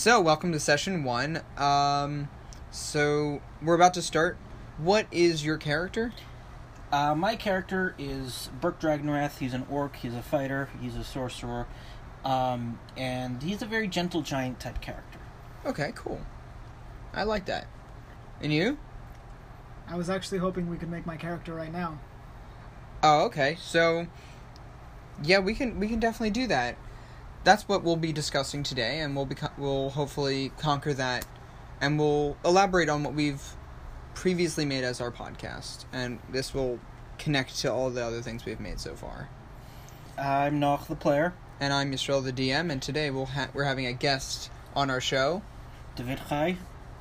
So, welcome to session 1. So, we're about to start. What is your character? My character is Burke Dragonwrath. He's an orc, he's a fighter, he's a sorcerer, and he's a very gentle giant type character. Okay, cool. I like that. And you? I was actually hoping we could make my character right now. Oh, okay. So, yeah, we can definitely do that. That's what we'll be discussing today, and we'll hopefully conquer that, and we'll elaborate on what we've previously made as our podcast, and this will connect to all the other things we've made so far. I'm Noch, the player. And I'm Yisrael, the DM, and today we're having a guest on our show. David Chai.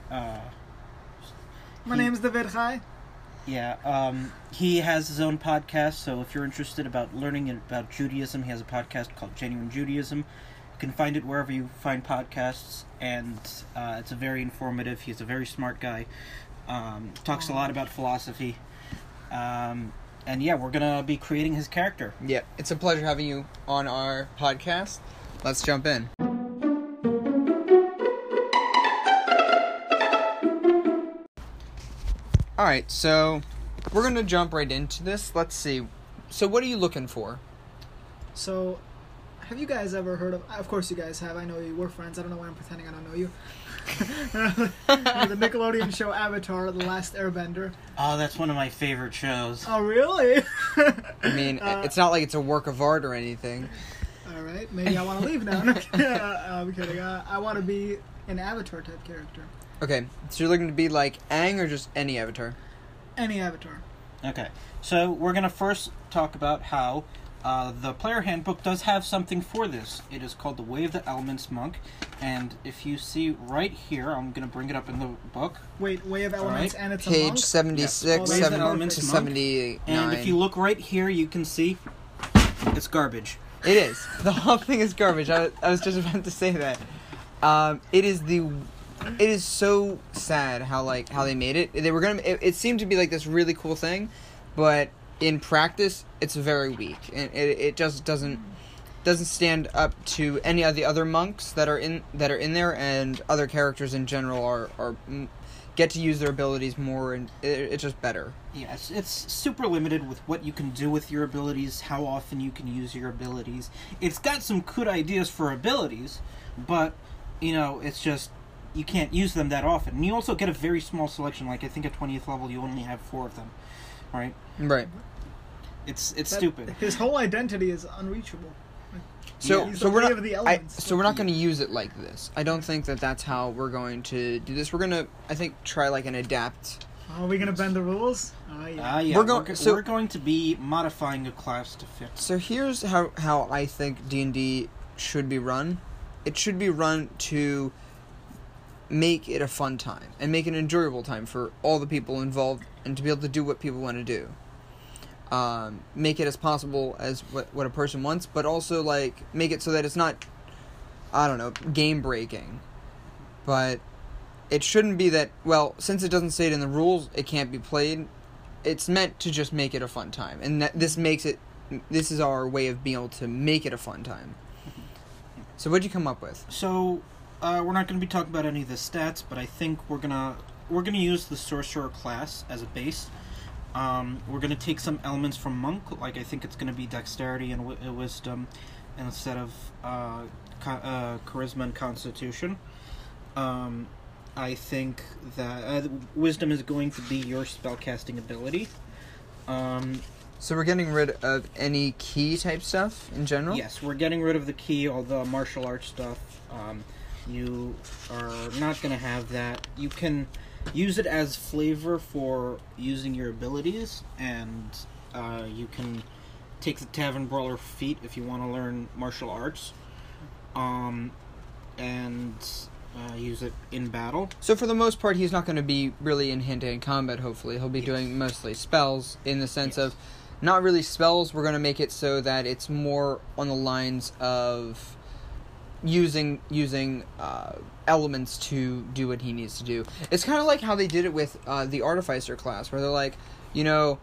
My name's David Chai. Yeah, he has his own podcast, so if you're interested about learning about Judaism, he has a podcast called Genuine Judaism. You can find it wherever you find podcasts, and it's a very informative. He's a very smart guy. Talks a lot about philosophy. And yeah, we're going to be creating his character. Yeah, it's a pleasure having you on our podcast. Let's jump in. Alright, so we're going to jump right into this. Let's see. So what are you looking for? So, have you guys ever heard of course you guys have, I know you, we're friends, I don't know why I'm pretending I don't know you. The Nickelodeon show Avatar, The Last Airbender. Oh, that's one of my favorite shows. Oh, really? I mean, it's not like it's a work of art or anything. Alright, maybe I want to leave now. I'm kidding. I want to be an Avatar type character. Okay, so you're looking to be like Aang or just any Avatar? Any Avatar. Okay, so we're going to first talk about how the player handbook does have something for this. It is called the Way of the Elements Monk, and if you see right here, I'm going to bring it up in the book. Wait, Way of Elements, right. and it's Page a monk? 76, Yes. 7 to 79. And if you look right here, you can see it's garbage. It is. The whole thing is garbage. I was just about to say that. It is so sad how they made it. They were gonna. It seemed to be like this really cool thing, but in practice, it's very weak, and it just doesn't stand up to any of the other monks that are in there, and other characters in general are get to use their abilities more, and it's just better. Yes, it's super limited with what you can do with your abilities, how often you can use your abilities. It's got some good ideas for abilities, but it's just you can't use them that often. And you also get a very small selection. Like I think at 20th level, you only have 4 of them, right? Right. It's stupid. His whole identity is unreachable. So we're not going to use it like this. I don't think that's how we're going to do this. We're going to, I think, try like an adapt. Are we going to bend the rules? Yeah. Yeah. We're going to be modifying a class to fit. So here's how I think D&D should be run. It should be run to make it a fun time and make it an enjoyable time for all the people involved, and to be able to do what people want to do. Make it as possible as what a person wants, but also make it so that it's not, I don't know, game breaking. But it shouldn't be that, well, since it doesn't say it in the rules, it can't be played. It's meant to just make it a fun time, and this is our way of being able to make it a fun time. So what'd you come up with? So we're not going to be talking about any of the stats, but I think we're gonna use the sorcerer class as a base. We're going to take some elements from monk, like I think it's going to be dexterity and wisdom instead of charisma and constitution. I think that wisdom is going to be your spellcasting ability. So we're getting rid of any key type stuff in general? Yes, we're getting rid of the key, all the martial arts stuff. You are not going to have that. You can use it as flavor for using your abilities, and you can take the Tavern Brawler feat if you want to learn martial arts, and use it in battle. So for the most part, he's not going to be really in hand-to-hand combat, hopefully. He'll be doing mostly spells, in the sense of, not really spells. We're going to make it so that it's more on the lines of using elements to do what he needs to do. It's kind of like how they did it with the Artificer class, where they're like, you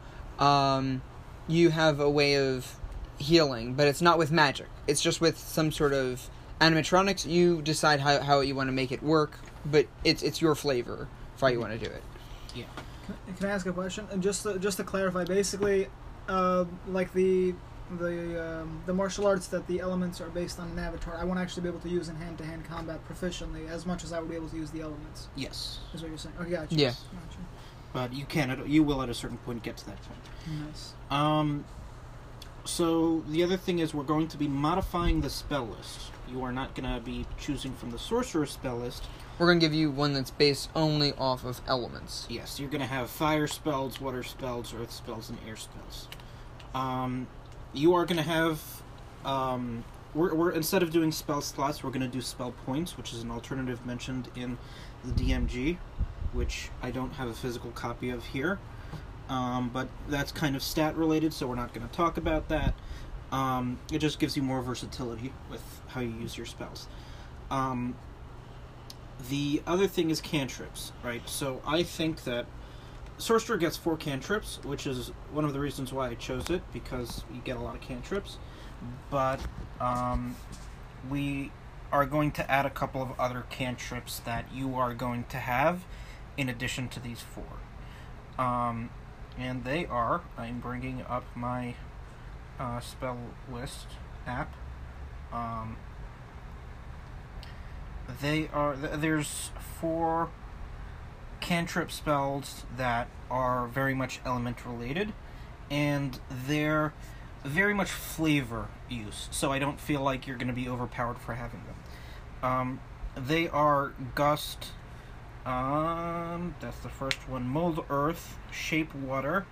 have a way of healing, but it's not with magic. It's just with some sort of Animatronics, you decide how you want to make it work, but it's your flavor for how you want to do it. Yeah. Can I ask a question? And just to clarify, basically, like the martial arts that the elements are based on an avatar, I won't actually be able to use in hand-to-hand combat proficiently as much as I would be able to use the elements. Yes. Is what you're saying? Okay, gotcha. Yeah. Gotcha. But you will at a certain point get to that point. Nice. So the other thing is we're going to be modifying the spell list. You are not going to be choosing from the sorcerer spell list. We're going to give you one that's based only off of elements. Yes, you're going to have fire spells, water spells, earth spells, and air spells. You are going to have... we're instead of doing spell slots, we're going to do spell points, which is an alternative mentioned in the DMG, which I don't have a physical copy of here. But that's kind of stat related, so we're not going to talk about that. It just gives you more versatility with how you use your spells. The other thing is cantrips, right? So I think that Sorcerer gets 4 cantrips, which is one of the reasons why I chose it, because you get a lot of cantrips. But we are going to add a couple of other cantrips that you are going to have in addition to these 4. And they are, I'm bringing up my spell list app. They are, there's 4 cantrip spells that are very much element related, and they're very much flavor use, so I don't feel like you're going to be overpowered for having them. They are Gust, that's the first one, Mold Earth, Shape Water,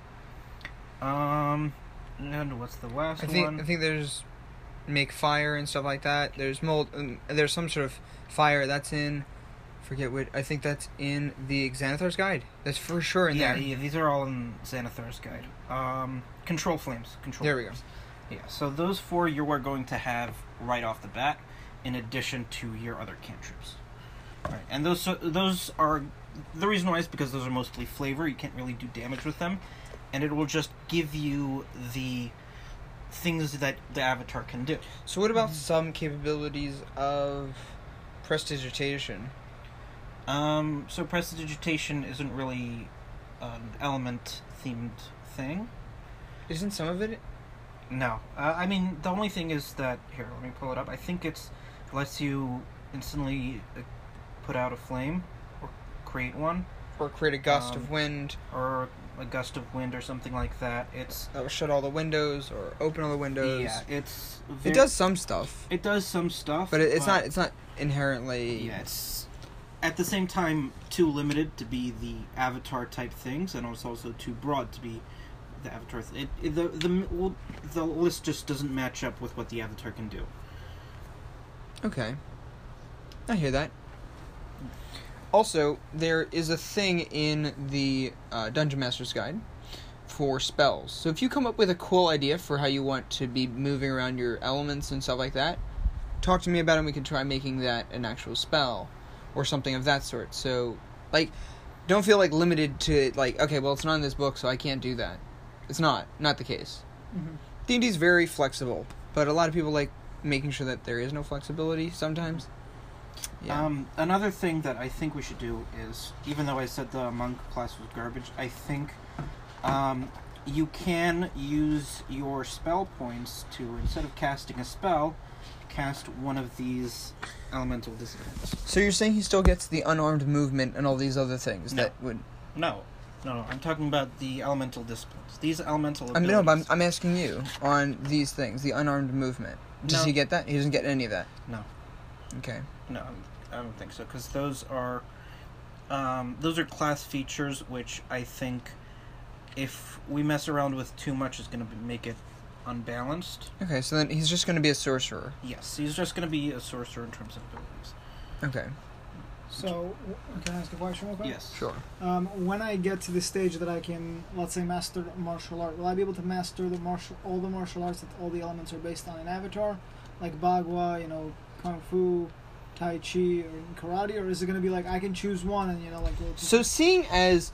and what's the last one? I think there's Make Fire and stuff like that. There's Mold, there's some sort of fire that's in, forget what, I think that's in the Xanathar's Guide. That's for sure in there. Yeah, these are all in Xanathar's Guide. Control Flames. There we go. Yeah, so those 4 you are going to have right off the bat, in addition to your other cantrips. Right, and those are, the reason why is because those are mostly flavor, you can't really do damage with them, and it will just give you the things that the avatar can do. So what about some capabilities of Prestidigitation? So Prestidigitation isn't really an element-themed thing. Isn't some of it? No. I mean, the only thing is that... Here, let me pull it up. I think it lets you instantly put out a flame, or create one. Or create a gust of wind. Or a gust of wind or something like that. That will shut all the windows, or open all the windows. Yeah, it's... It does some stuff. It does some stuff. But it's not inherently... Yeah, it's... At the same time, too limited to be the avatar type things, and it's also too broad to be the avatar. The list just doesn't match up with what the avatar can do. Okay, I hear that. Also, there is a thing in the Dungeon Master's Guide for spells. So if you come up with a cool idea for how you want to be moving around your elements and stuff like that, talk to me about it and we can try making that an actual spell. Or something of that sort. So, like, don't feel, like, limited to, like, okay, well, it's not in this book, so I can't do that. It's not the case. Mm-hmm. D&D's very flexible, but a lot of people like making sure that there is no flexibility sometimes. Yeah. Another thing that I think we should do is, even though I said the monk class was garbage, I think you can use your spell points to, instead of casting a spell, cast one of these elemental disciplines. So you're saying he still gets the unarmed movement and all these other things No. that would... No, I'm talking about the elemental disciplines. These elemental abilities. But I'm asking you on these things, the unarmed movement. Does he get that? He doesn't get any of that? No. Okay. No, I don't think so, because those are class features which I think if we mess around with too much is going to make it unbalanced. Okay, so then he's just going to be a sorcerer. Yes, he's just going to be a sorcerer in terms of abilities. Okay. So, can I ask a question real quick? Yes. Sure. When I get to the stage that I can, let's say, master martial art, will I be able to master all the martial arts that all the elements are based on an avatar? Like Bagua, Kung Fu, Tai Chi, or Karate? Or is it going to be like, I can choose one and, So seeing as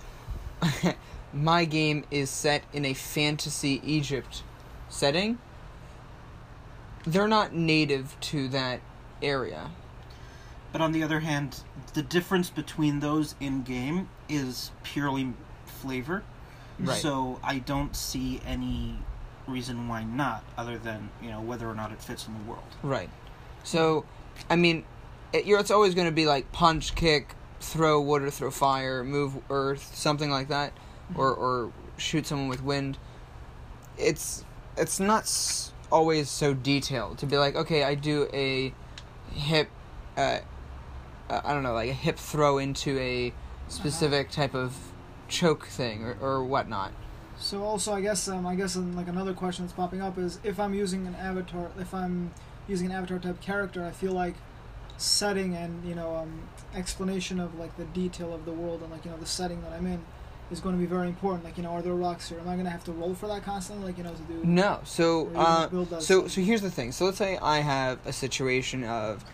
my game is set in a fantasy Egypt setting, they're not native to that area. But on the other hand, the difference between those in-game is purely flavor. Right. So I don't see any reason why not, other than, whether or not it fits in the world. Right. So, I mean, it's always going to be like punch, kick, throw water, throw fire, move earth, something like that, or shoot someone with wind. It's not always so detailed to be like, okay, I do a hip, I don't know, like a hip throw into a specific type of choke thing or whatnot. So also, I guess like another question that's popping up is if I'm using an avatar type character, I feel like setting and explanation of like the detail of the world and like the setting that I'm in is going to be very important. Like are there rocks here? Am I going to have to roll for that constantly? Like to do no. So build that so here's the thing. So let's say I have a situation of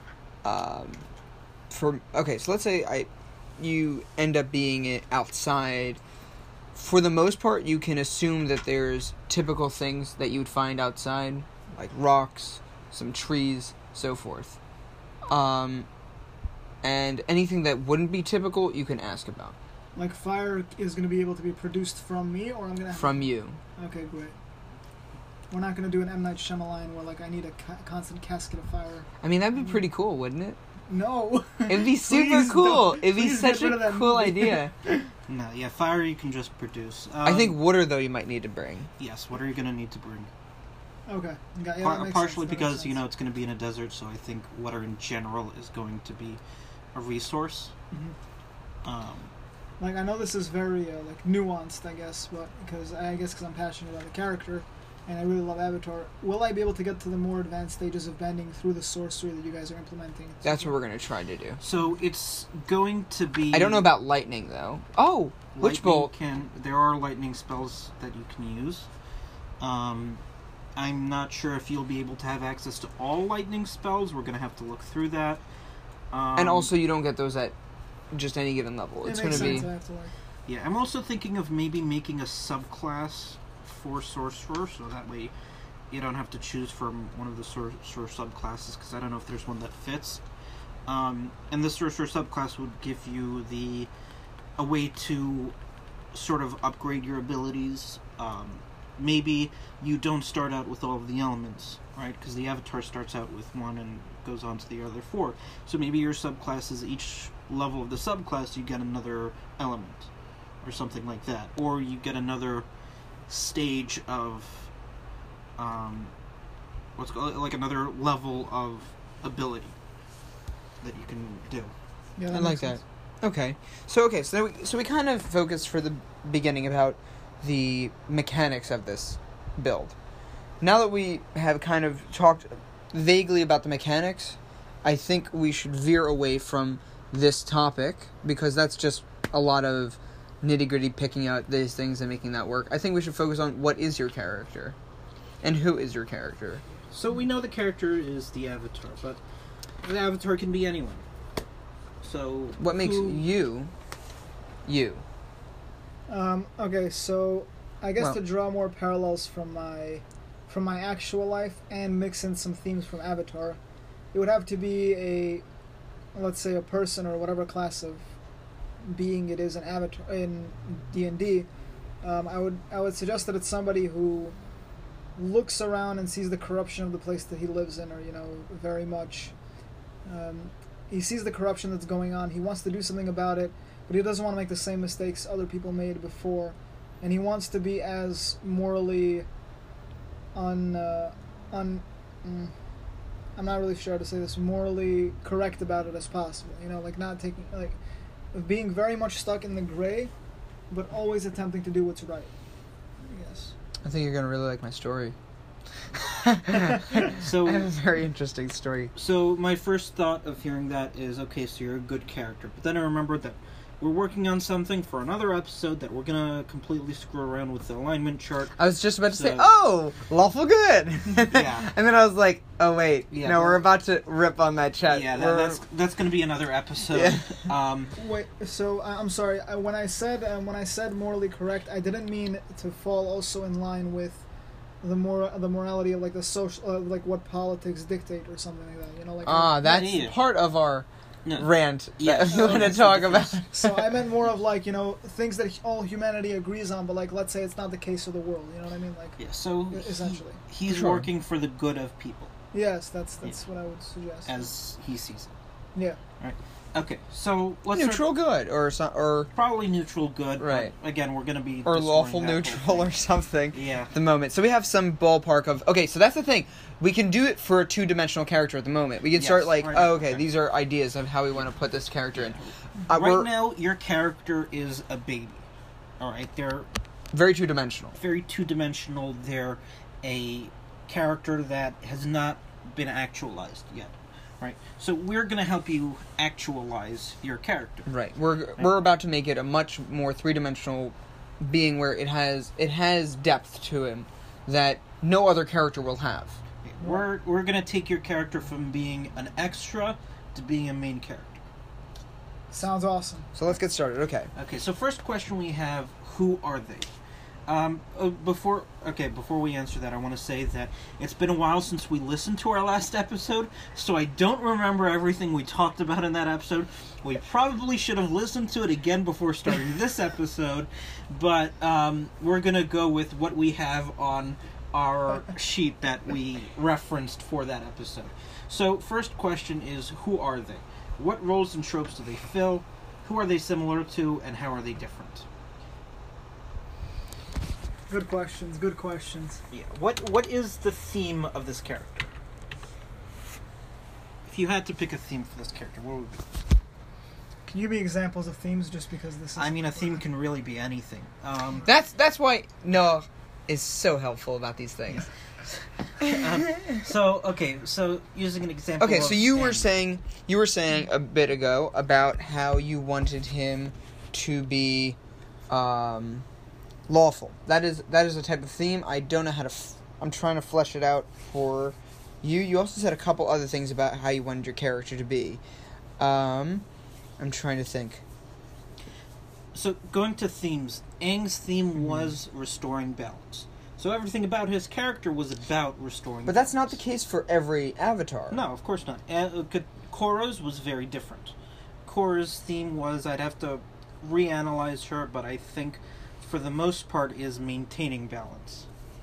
so let's say you end up being outside. For the most part, you can assume that there's typical things that you would find outside, like rocks, some trees, so forth. And anything that wouldn't be typical, you can ask about. Like fire is going to be able to be produced from me, or I'm going to from you. Okay, great. We're not going to do an M. Night Shyamalan where like I need a constant casket of fire. I mean, that'd be pretty cool, wouldn't it? No. It'd be super cool. It'd be such a cool idea. No, yeah, fire you can just produce. I think water, though, you might need to bring. Yes, what are you going to need to bring? Okay. Partially because, it's going to be in a desert, so I think water in general is going to be a resource. Mm-hmm. Like, I know this is very, nuanced, I guess, but because I'm passionate about the character, and I really love Avatar. Will I be able to get to the more advanced stages of bending through the sorcery that you guys are implementing? That's what we're going to try to do. So it's going to be... I don't know about lightning, though. Oh! Witch Bolt! There are lightning spells that you can use. I'm not sure if you'll be able to have access to all lightning spells. We're going to have to look through that. And also, you don't get those at just any given level. It's going to be... Yeah, I'm also thinking of maybe making a subclass for Sorcerer, so that way you don't have to choose from one of the Sorcerer subclasses, because I don't know if there's one that fits. And the Sorcerer subclass would give you a way to sort of upgrade your abilities. Maybe you don't start out with all of the elements, right? Because the Avatar starts out with one and goes on to the other four. So maybe your subclass is each level of the subclass you get another element, or something like that. Or you get another stage of another level of ability that you can do. Yeah, I like that. Okay. So we kind of focused for the beginning about the mechanics of this build. Now that we have kind of talked vaguely about the mechanics, I think we should veer away from this topic, because that's just a lot of nitty-gritty picking out these things and making that work. I think we should focus on what is your character and who is your character. So we know the character is the Avatar, but the Avatar can be anyone. So what makes you? Okay, so I guess to draw more parallels from my actual life and mix in some themes from Avatar, it would have to be let's say a person or whatever class of being it is in Avatar in D&D. I would suggest that it's somebody who looks around and sees the corruption of the place that he lives in, or very much he sees the corruption that's going on. He wants to do something about it, but he doesn't want to make the same mistakes other people made before, and he wants to be as morally I'm not really sure how to say this, morally correct about it as possible. Not taking being very much stuck in the gray, but always attempting to do what's right, I guess. I think you're going to really like my story. So I have a very interesting story. So my first thought of hearing that is, okay, so you're a good character. But then I remembered that we're working on something for another episode that we're going to completely screw around with the alignment chart. I was just about to say, lawful good! Yeah. And then I was like, oh wait, we're about to rip on that chat. Yeah, that's going to be another episode. Yeah. Wait, so I'm sorry. When I said morally correct, I didn't mean to fall also in line with the morality of like the social, like what politics dictate or something like that. You know, like that's Yeah. part of our rant Yeah. that we want to talk about. So I meant more of like, you know, things that all humanity agrees on, but like let's say it's not the case for the world. You know what I mean? Like Yeah, so essentially, he's Sure. working for the good of people, yes, that's what I would suggest. as he sees it. Yeah. Okay, so let's Neutral good or probably neutral good. Right. But again, we're going to be or distorting lawful that whole neutral thing. or something. Yeah. At the moment. So we have some ballpark of okay, so that's the thing. We can do it for a two-dimensional character at the moment. We can Yes, start like, right, oh, okay, okay. these are ideas of how we want to put this character in. Right We're now, your character is a baby. All right, they're very two-dimensional. very two-dimensional. They're a character that has not been actualized yet. Right. So we're going to help you actualize your character. Right. We're about to make it a much more three-dimensional being where it has depth to him that no other character will have. We're going to take your character from being an extra to being a main character. Sounds awesome. So let's get started. Okay. Okay, so first question we have, who are they? Before we answer that, I want to say that it's been a while since we listened to our last episode, so I don't remember everything we talked about in that episode. We probably should have listened to it again before starting this episode, but we're going to go with what we have on our sheet that we referenced for that episode. So, first question is, who are they? What roles and tropes do they fill? Who are they similar to, and how are they different? Good questions. Good questions. Yeah. What is the theme of this character? If you had to pick a theme for this character, what would it be? Can you be examples of themes just because this is... I mean, a theme can really be anything. That's why Noah is so helpful about these things. So using an example. Okay, of so you were Stan. saying a bit ago about how you wanted him to be lawful. That is a type of theme. I don't know how to. I'm trying to flesh it out for you. You also said a couple other things about how you wanted your character to be. I'm trying to think. So going to themes, Aang's theme was restoring balance. So everything about his character was about restoring. But that's not balance. the case for every avatar. No, of course not. Korra's was very different. Korra's theme was, I'd have to reanalyze her, but I think for the most part is maintaining balance.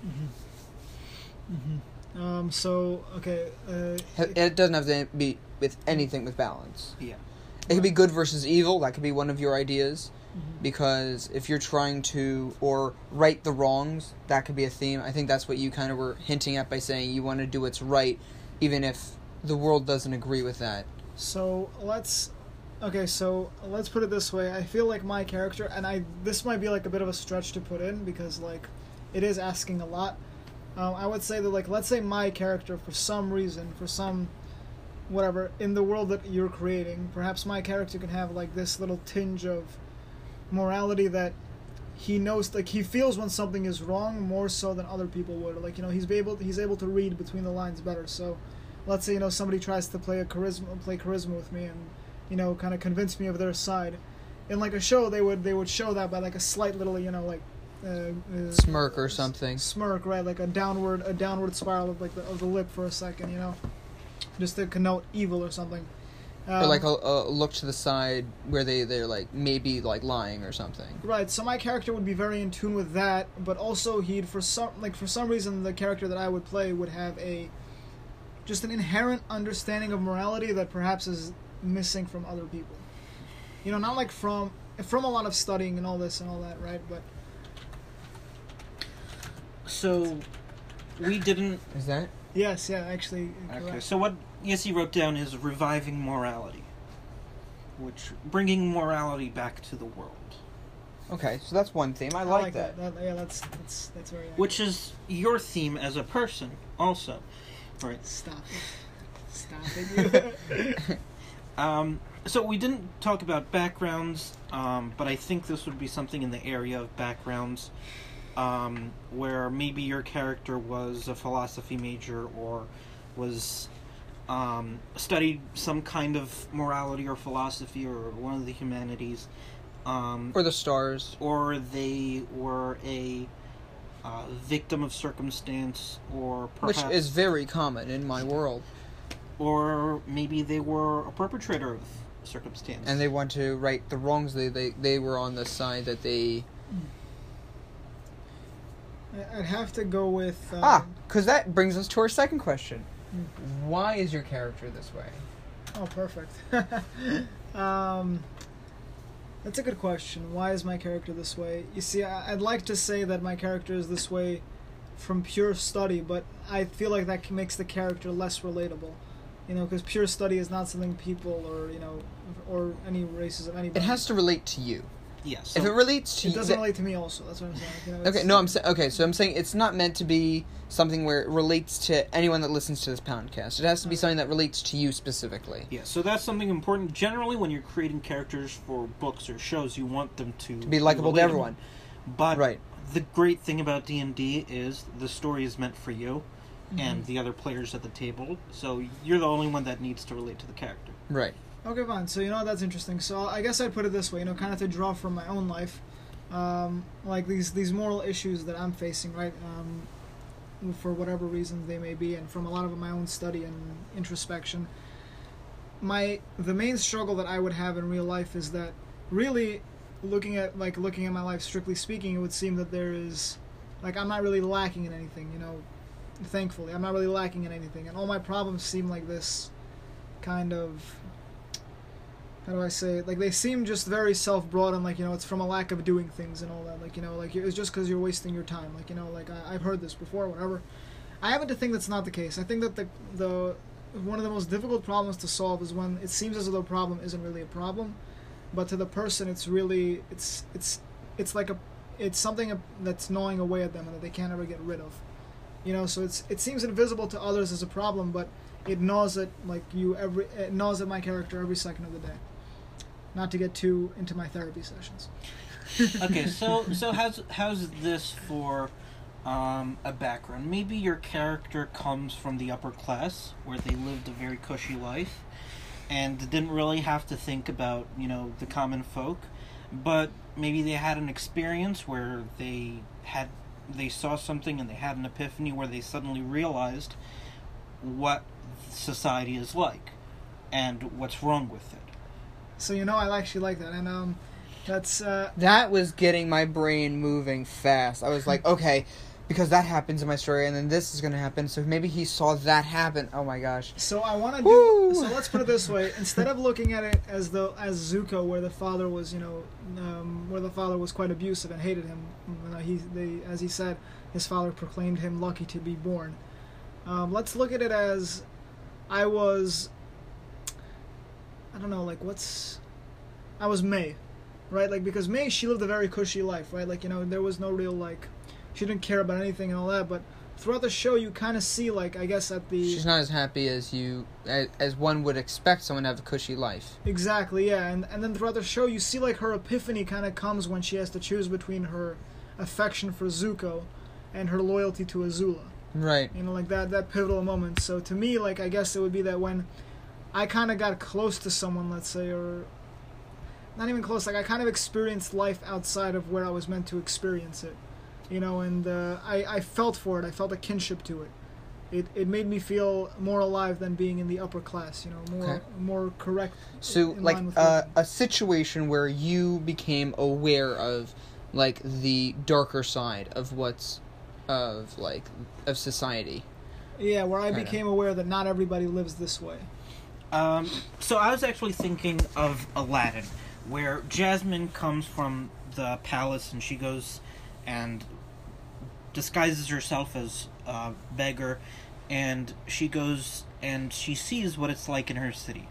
So, okay... It doesn't have to be with anything with balance. Yeah. It could be good versus evil. That could be one of your ideas. Because if you're trying to, or right the wrongs, that could be a theme. I think that's what you kind of were hinting at by saying you want to do what's right, even if the world doesn't agree with that. So let's put it this way. I feel like my character, and this might be like a bit of a stretch to put in because like it is asking a lot. I would say that like let's say my character for some reason, for some whatever in the world that you're creating, perhaps my character can have like this little tinge of morality that he knows, like he feels when something is wrong more so than other people would. Like, you know, he's able to read between the lines better. So let's say, you know, somebody tries to play charisma with me and, you know, kind of convince me of their side. In like a show, they would show that by like a slight little, you know, like Smirk or something. Smirk, right? Like a downward spiral of like of the lip for a second, you know, just to connote evil or something. Or like a look to the side where they're like maybe like lying or something. Right, so my character would be very in tune with that, but also he'd for some reason the character that I would play would have just an inherent understanding of morality that perhaps is missing from other people. You know, not like from a lot of studying and all this and all that, right? But So we didn't. Is that? yes, yeah, actually. Okay. Correct. So what Yessi wrote down is reviving morality, which bringing morality back to the world. Okay, so that's one theme. I I like that. Yeah, that's very. Which is your theme as a person, also, right? Stop it, you. So we didn't talk about backgrounds, but I think this would be something in the area of backgrounds, where maybe your character was a philosophy major or was studied some kind of morality or philosophy or one of the humanities, Or the stars. or they were a victim of circumstance, or perhaps, which is very common in my world. or maybe they were a perpetrator of circumstance. And they want to right the wrongs. They were on the side that they... I'd have to go with... because that brings us to our second question. Why is your character this way? Oh, perfect. That's a good question. Why is my character this way? You see, I'd like to say that my character is this way from pure study, but I feel like that makes the character less relatable. You know, because pure study is not something people or, you know, or any races of anybody. It has to relate to you. Yes. If it relates to you... It doesn't relate to me also, that's what I'm saying. You know, Okay, no, I'm saying it's not meant to be something where it relates to anyone that listens to this podcast. It has to be something that relates to you specifically. Yeah, so that's something important. Generally, when you're creating characters for books or shows, you want them to be likable to everyone. But right. The great thing about D&D is the story is meant for you and the other players at the table, so you're the only one that needs to relate to the character. Right. Okay, fine. So, you know, that's interesting. So, I guess I'd put it this way, you know, kind of to draw from my own life, like these moral issues that I'm facing, right, for whatever reasons they may be, and from a lot of my own study and introspection, the main struggle that I would have in real life is that, really, looking at my life, strictly speaking, it would seem that there is, like, I'm not really lacking in anything, you know, thankfully. I'm not really lacking in anything, and all my problems seem like this kind of... How do I say it? Like, they seem just very self-brought and, like, you know, it's from a lack of doing things and all that. Like, you know, like, it's just because you're wasting your time. Like, you know, like, I've heard this before, whatever. I happen to think that's not the case. I think that the one of the most difficult problems to solve is when it seems as though the problem isn't really a problem, but to the person it's really, it's something that's gnawing away at them and that they can't ever get rid of. You know, so it seems invisible to others as a problem, but it gnaws at, like, it gnaws at my character every second of the day. Not to get too into my therapy sessions. Okay, so how's this for a background? Maybe your character comes from the upper class, where they lived a very cushy life, and didn't really have to think about, you know, the common folk, but maybe they had an experience where they saw something and they had an epiphany where they suddenly realized what society is like and what's wrong with it. So, you know, I actually like that, and that's... That was getting my brain moving fast. I was like, okay, because that happens in my story, and then this is going to happen, so maybe he saw that happen. Oh my gosh. So I want to do... So let's put it this way. Instead of looking at it as Zuko, where the father was, you know, where the father was quite abusive and hated him, as he said, his father proclaimed him lucky to be born. Let's look at it as I was... I don't know, like, I was May, right? Like, because May, she lived a very cushy life, right? Like, you know, there was no real, like, she didn't care about anything and all that, but throughout the show, you kind of see, like, I guess at the... She's not as happy as as one would expect someone to have a cushy life. Exactly, yeah, and then throughout the show, you see, like, her epiphany kind of comes when she has to choose between her affection for Zuko and her loyalty to Azula. Right. You know, like, that pivotal moment. So, to me, like, I guess it would be that when I kind of got close to someone, let's say, or not even close, like I kind of experienced life outside of where I was meant to experience it, you know, and I felt for it. I felt a kinship to it. It made me feel more alive than being in the upper class, you know, more correct. So, like, a situation where you became aware of, like, the darker side of of society. Yeah, where I became aware that not everybody lives this way. So I was actually thinking of Aladdin, where Jasmine comes from the palace and she goes and disguises herself as a beggar, and she goes and she sees what it's like in her city.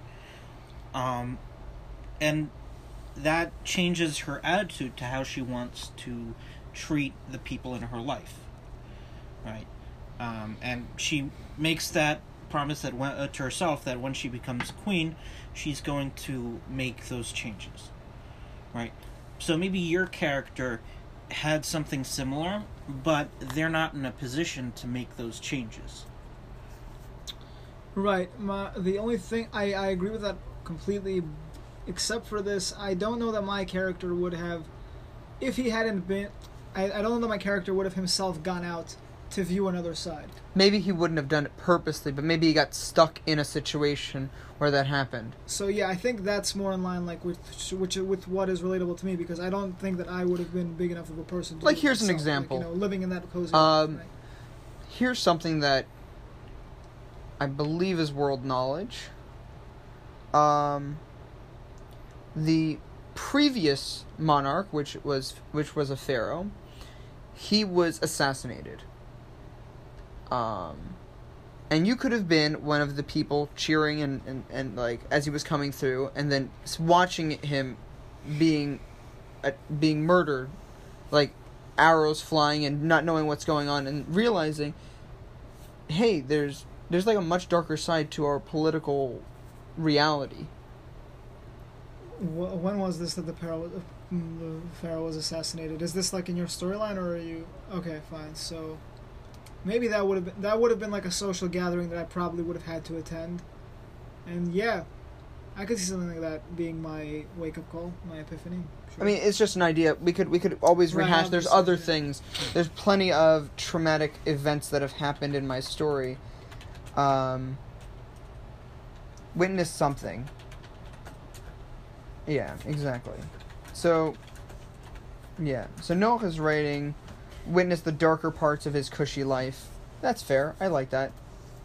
And that changes her attitude to how she wants to treat the people in her life, right? And she makes that promise that to herself that when she becomes queen, she's going to make those changes, right? So maybe your character had something similar, but they're not in a position to make those changes. Right. The only thing I agree with that completely, except for this, I don't know that my character would have, if he hadn't been, I don't know that my character would have himself gone out to view another side. Maybe he wouldn't have done it purposely, but maybe he got stuck in a situation where that happened. So yeah, I think that's more in line like with what is relatable to me, because I don't think that I would have been big enough of a person to Like, do it here's an myself. example. Like, living in that cozy life, right? Here's something that I believe is world knowledge. The previous monarch, which was a pharaoh, he was assassinated. And you could have been one of the people cheering and like as he was coming through, and then watching him being murdered, like arrows flying and not knowing what's going on, and realizing, hey, there's like a much darker side to our political reality. When was this that the pharaoh was assassinated? Is this like in your storyline, or are you okay? Fine. So maybe that would have been like a social gathering that I probably would have had to attend. And yeah, I could see something like that being my wake up call, my epiphany. Sure. I mean, it's just an idea. We could always Right, rehash. There's obviously, other yeah. things. There's plenty of traumatic events that have happened in my story. Witness something. Yeah, exactly. So, yeah. So Noah is writing, witness the darker parts of his cushy life. That's fair. I like that.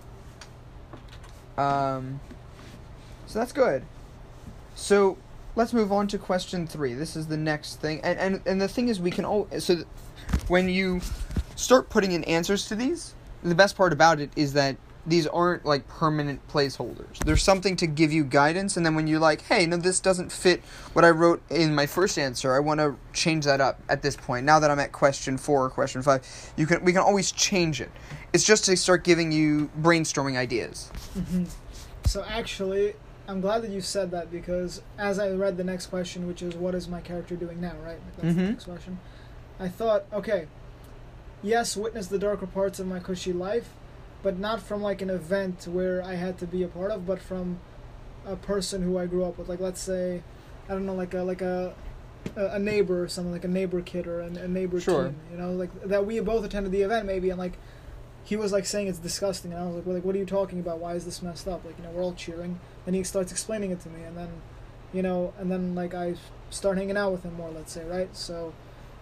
So that's good. So let's move on to question 3. This is the next thing, and the thing is, we can when you start putting in answers to these, the best part about it is that these aren't like permanent placeholders. There's something to give you guidance, and then when you're like, hey, no, this doesn't fit what I wrote in my first answer, I want to change that up at this point. Now that I'm at question 4 or question 5, we can always change it. It's just to start giving you brainstorming ideas. Mm-hmm. So actually, I'm glad that you said that, because as I read the next question, which is what is my character doing now, right? That's the next question. I thought, okay, yes, witness the darker parts of my cushy life, but not from like an event where I had to be a part of, but from a person who I grew up with. Like, let's say, I don't know, like a neighbor or something, like a neighbor kid or a neighbor Sure. teen, you know, like that we both attended the event maybe, and like he was like saying it's disgusting, and I was like, well, like, what are you talking about? Why is this messed up? Like, you know, we're all cheering, and he starts explaining it to me, and then, you know, and then like I start hanging out with him more, let's say, right? So,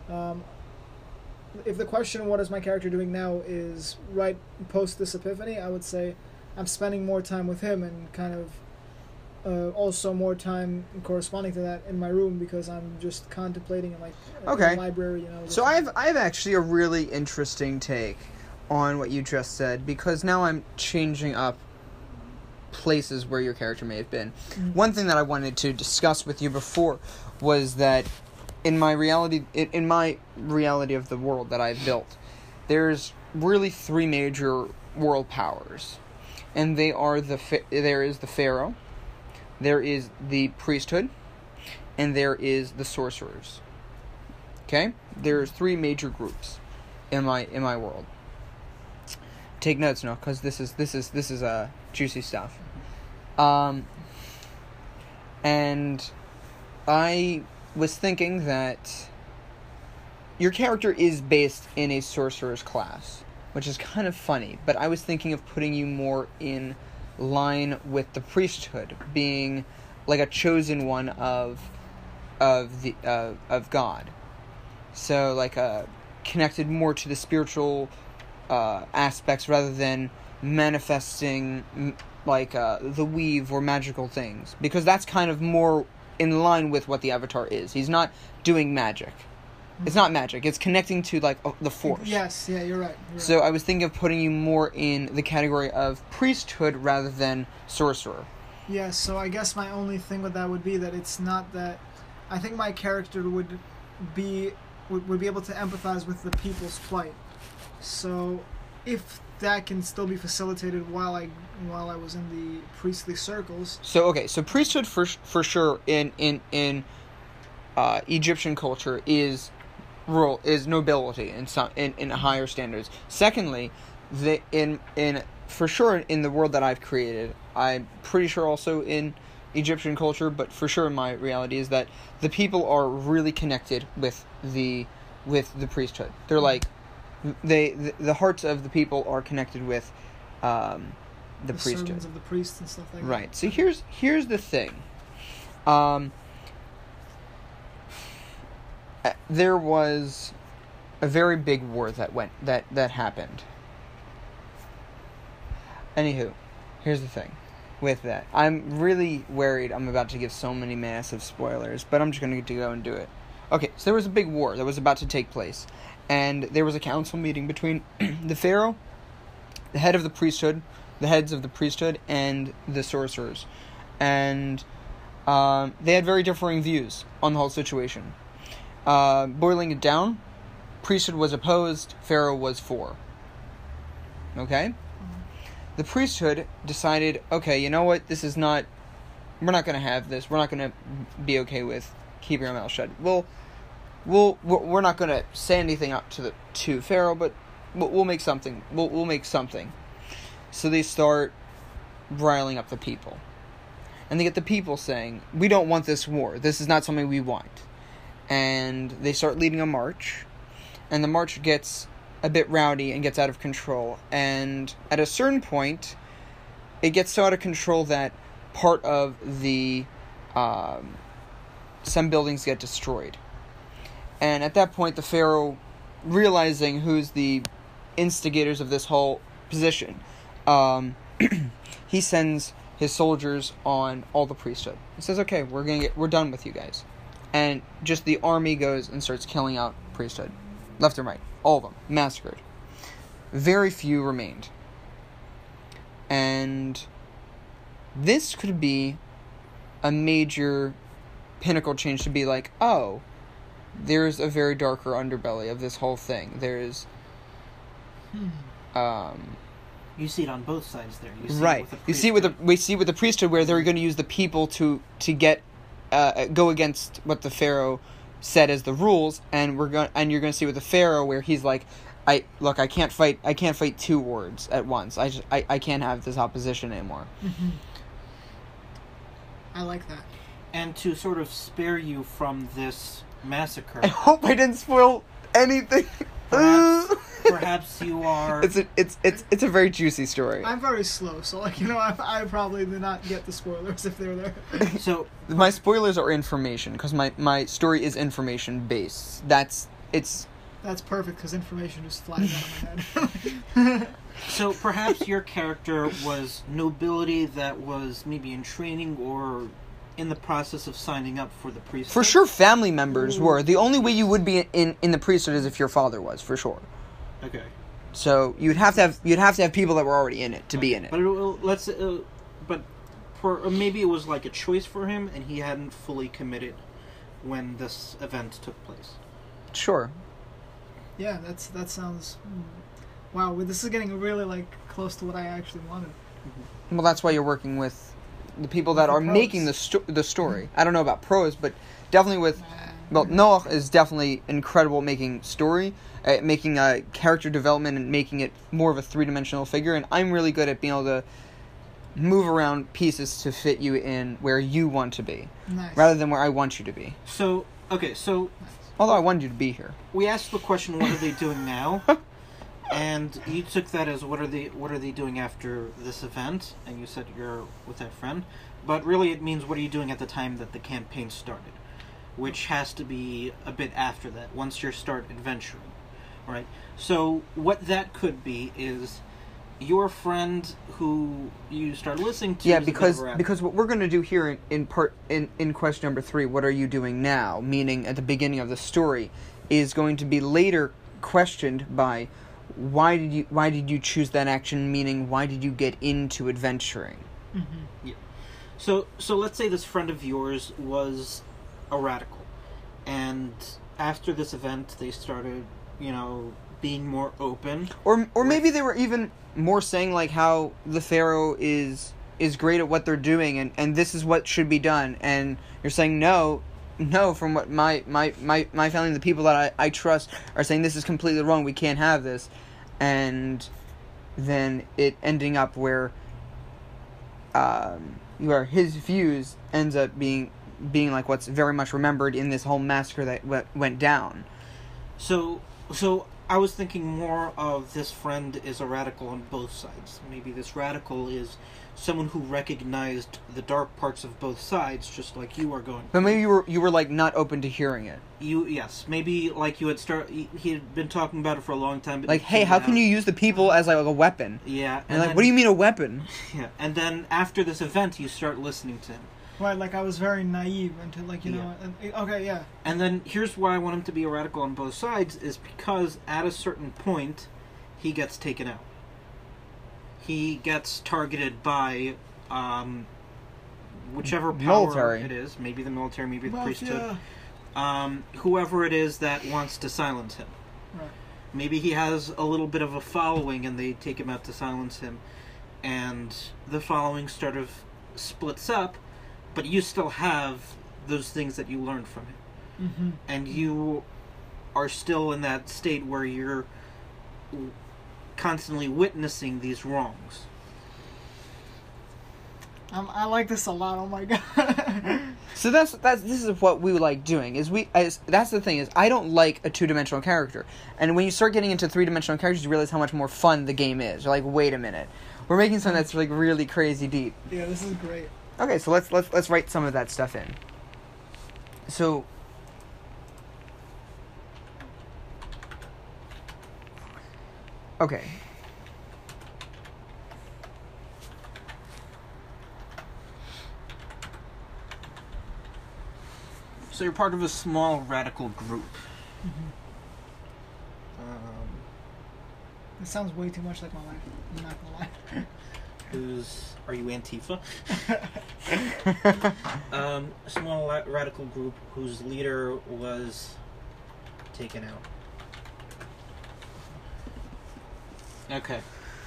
if the question, what is my character doing now, is right post this epiphany, I would say I'm spending more time with him, and kind of also more time corresponding to that in my room, because I'm just contemplating in like Okay. the library, you know. So I have actually a really interesting take on what you just said, because now I'm changing up places where your character may have been. Mhm. One thing that I wanted to discuss with you before was that in my reality of the world that I've built, there's really 3 major world powers, and they are there is the pharaoh, there is the priesthood, and there is the sorcerers. Okay, there's 3 major groups in my world. Take notes now, because this is juicy stuff. And I was thinking that your character is based in a sorcerer's class, which is kind of funny, but I was thinking of putting you more in line with the priesthood, being like a chosen one of God. So like connected more to the spiritual aspects rather than manifesting like the weave or magical things, because that's kind of more in line with what the Avatar is. He's not doing magic. It's not magic. It's connecting to like the Force. Yes, yeah, you're right. So I was thinking of putting you more in the category of priesthood rather than sorcerer. Yeah, so I guess my only thing with that would be that it's not that. I think my character would be able to empathize with the people's plight. So if that can still be facilitated while I was in the priestly circles. So priesthood for sure in Egyptian culture is nobility in higher standards. Secondly, for sure in the world that I've created, I'm pretty sure also in Egyptian culture, but for sure in my reality is that the people are really connected with the with the priesthood. They're like, the hearts of the people are connected with the priesthood. Sermons of the priests and stuff like that. Right. So here's the thing. There was a very big war that happened. Anywho, here's the thing. With that, I'm really worried I'm about to give so many massive spoilers, but I'm just going to go and do it. Okay, so there was a big war that was about to take place, and there was a council meeting between the pharaoh, the heads of the priesthood, and the sorcerers, and they had very differing views on the whole situation. Boiling it down, priesthood was opposed, pharaoh was for. Okay? The priesthood decided, okay, you know what, we're not going to have this, we're not going to be okay with keeping our mouth shut. We're not going to say anything up to pharaoh, but we'll make something, we'll make something. So they start riling up the people. And they get the people saying, we don't want this war, this is not something we want. And they start leading a march, and the march gets a bit rowdy and gets out of control, and at a certain point it gets so out of control that part of the some buildings get destroyed, and at that point the pharaoh, realizing who's the instigators of this whole position, he sends his soldiers on all the priesthood. He says, okay, we're done with you guys, and just the army goes and starts killing out priesthood left and right. All of them. Massacred. Very few remained. And this could be a major pinnacle change to be like, oh, there's a very darker underbelly of this whole thing. There's... You see it on both sides there. You see right. We see with the priesthood where they're going to use the people to get... go against what the pharaoh said as the rules, and you're going to see with the pharaoh where he's like, I can't fight two wars at once. I can't have this opposition anymore. Mm-hmm. I like that. And to sort of spare you from this massacre, I hope I didn't spoil anything. Perhaps you are. It's a very juicy story. I'm very slow, so I probably did not get the spoilers if they're there. So my spoilers are information because my story is information based. That's perfect because information just flies out of my head. So perhaps your character was nobility that was maybe in training or in the process of signing up for the priesthood. For sure, family members were. The only way you would be in the priesthood is if your father was, for sure. Okay. So you'd have to have people that were already in it to be in it. But maybe it was like a choice for him, and he hadn't fully committed when this event took place. Sure. Yeah, that sounds. Wow, this is getting really close to what I actually wanted. Well, that's why you're working with the people that are making the story. I don't know about pros, but definitely with. Well, Noah is definitely incredible at making story, at making character development, and making it more of a three-dimensional figure. And I'm really good at being able to move around pieces to fit you in where you want to be, rather than where I want you to be. So although I wanted you to be here, we asked the question, "What are they doing now?" And you took that as what are they doing after this event? And you said you're with that friend, but really it means what are you doing at the time that the campaign started, which has to be a bit after that, once you start adventuring, right? So what that could be is your friend who you start listening to. Yeah, because what we're going to do here in question number 3, what are you doing now? Meaning at the beginning of the story, is going to be later questioned by why did you choose that action? Meaning why did you get into adventuring? Mm-hmm. Yeah. So let's say this friend of yours was a radical, and after this event they started, being more open, or maybe they were even more saying like how the pharaoh is great at what they're doing, and this is what should be done, and you're saying no, from what my family and the people that I trust are saying, this is completely wrong, we can't have this, and then it ending up where his views ends up being like what's very much remembered in this whole massacre that went down. So I was thinking more of this friend is a radical on both sides. Maybe this radical is someone who recognized the dark parts of both sides, just like you are going. But maybe you were like not open to hearing it. Yes, maybe like you had he had been talking about it for a long time. But Like, hey, how can you use the people as like a weapon? Yeah, And like, what do you mean a weapon? Yeah, and then after this event, you start listening to him. Right, like I was very naive until, like, you know. Okay, yeah. And then here's why I want him to be a radical on both sides is because at a certain point, he gets taken out. He gets targeted by whichever power Military. it is. Maybe the military, maybe the Well, priesthood. yeah. Whoever it is that wants to silence him. Right. Maybe he has a little bit of a following and they take him out to silence him. And the following sort of splits up, but you still have those things that you learned from him. Mm-hmm. And you are still in that state where you're constantly witnessing these wrongs. I like this a lot. Oh my god. So this is what we like doing. That's the thing is I don't like a 2-dimensional character, and when you start getting into 3-dimensional characters, you realize how much more fun the game is. You're like, wait a minute, we're making something that's like really crazy deep. Yeah, this is great. Okay, so let's write some of that stuff in. So. Okay. So you're part of a small radical group. Mm-hmm. It sounds way too much like my life. I'm not gonna lie. Are you Antifa? A small radical group whose leader was taken out. Okay.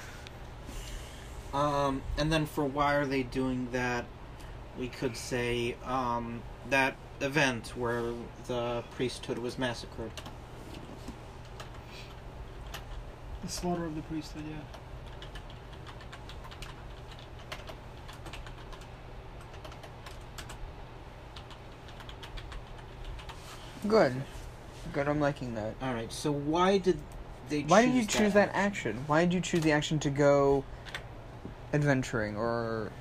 And then for why are they doing that, we could say, that event where the priesthood was massacred. The slaughter of the priesthood, yeah. Good. I'm liking that. Alright, so why did they Why choose did you choose that action? action? Why did you choose the action to go adventuring or...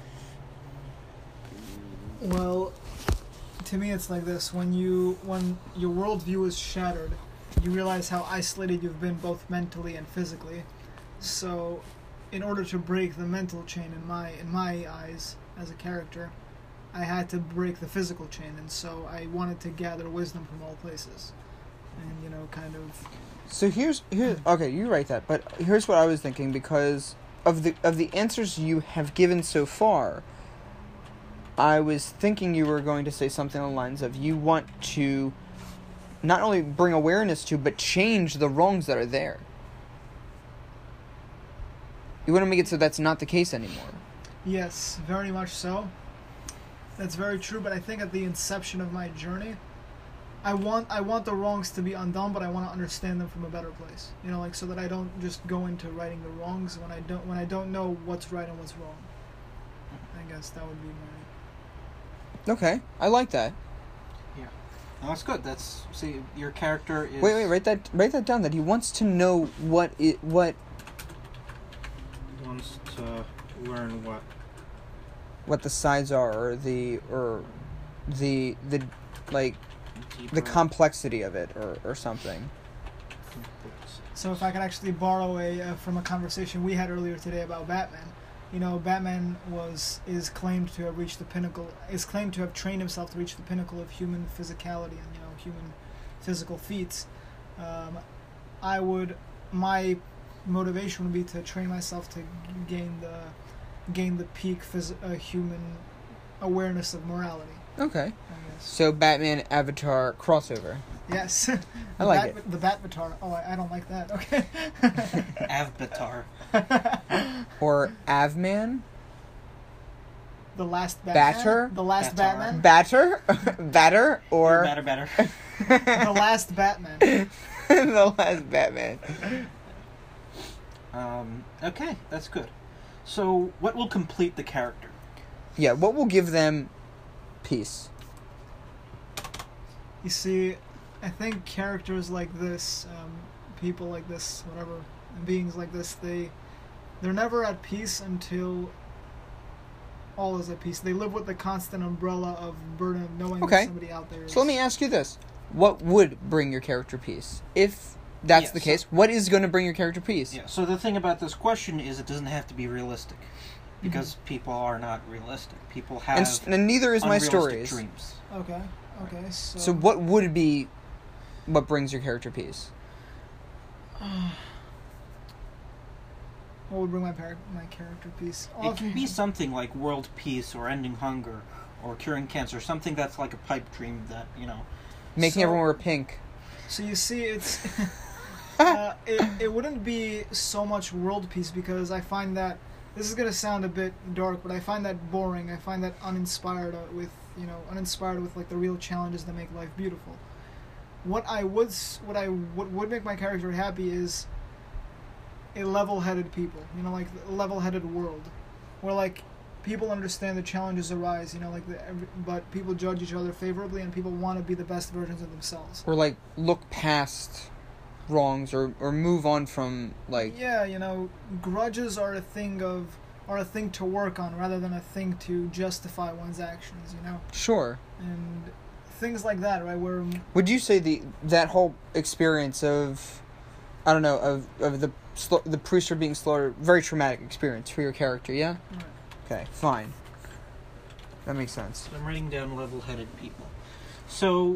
Well, to me it's like this. When your worldview is shattered, you realize how isolated you've been both mentally and physically. So, in order to break the mental chain in my eyes as a character, I had to break the physical chain, and so I wanted to gather wisdom from all places. And, kind of... So here's okay, you write that, but here's what I was thinking, because of the answers you have given so far, I was thinking you were going to say something along the lines of you want to not only bring awareness to, but change the wrongs that are there. You want to make it so that's not the case anymore. Yes, very much so. That's very true, but I think at the inception of my journey, I want the wrongs to be undone, but I want to understand them from a better place. So that I don't just go into righting the wrongs when I don't know what's right and what's wrong. I guess that would be my... Okay, I like that. Yeah. No, that's good. See, your character is... Wait, write that down, that he wants to know what... He wants to learn what? What the sides are, or the like... Deeper. The complexity of it, or something. So if I could actually borrow from a conversation we had earlier today about Batman, Batman is claimed to have reached the pinnacle. Is claimed to have trained himself to reach the pinnacle of human physicality and human physical feats. My motivation would be to train myself to gain the peak human awareness of morality. Okay. I guess. So Batman Avatar crossover. Yes. I like it. The Batvatar. Oh, I don't like that. Okay. Avbatar. Or Avman? The last Batman. Batter? The last Batar. Batman. Batter? Batter? Or... Better. The last Batman. The last Batman. Okay, that's good. So, what will complete the character? Yeah, what will give them peace? You see, I think characters like this, people like this, whatever, beings like this, they're never at peace until all is at peace. They live with the constant umbrella of burden of knowing that somebody out there is. So let me ask you this. What would bring your character peace? If that's the case, what is going to bring your character peace? Yeah, so the thing about this question is it doesn't have to be realistic. Because people are not realistic. People have and neither is my stories. Dreams. Okay. So what would be what brings your character peace? What would bring my character peace? It can be something like world peace or ending hunger or curing cancer. Something that's like a pipe dream that, Making everyone wear pink. So you see, it's... it wouldn't be so much world peace because I find that... This is going to sound a bit dark, but I find that boring. I find that uninspired with like the real challenges that make life beautiful. What would make my character happy is a level-headed people, like a level-headed world, where like people understand the challenges arise, but people judge each other favorably and people want to be the best versions of themselves. Or like look past wrongs or move on from like grudges are a thing to work on rather than a thing to justify one's actions, Sure. And things like that, right? Where would you say that whole experience of I don't know of the priest being slaughtered, very traumatic experience for your character, yeah? Right. Okay, fine. That makes sense. I'm writing down level-headed people. So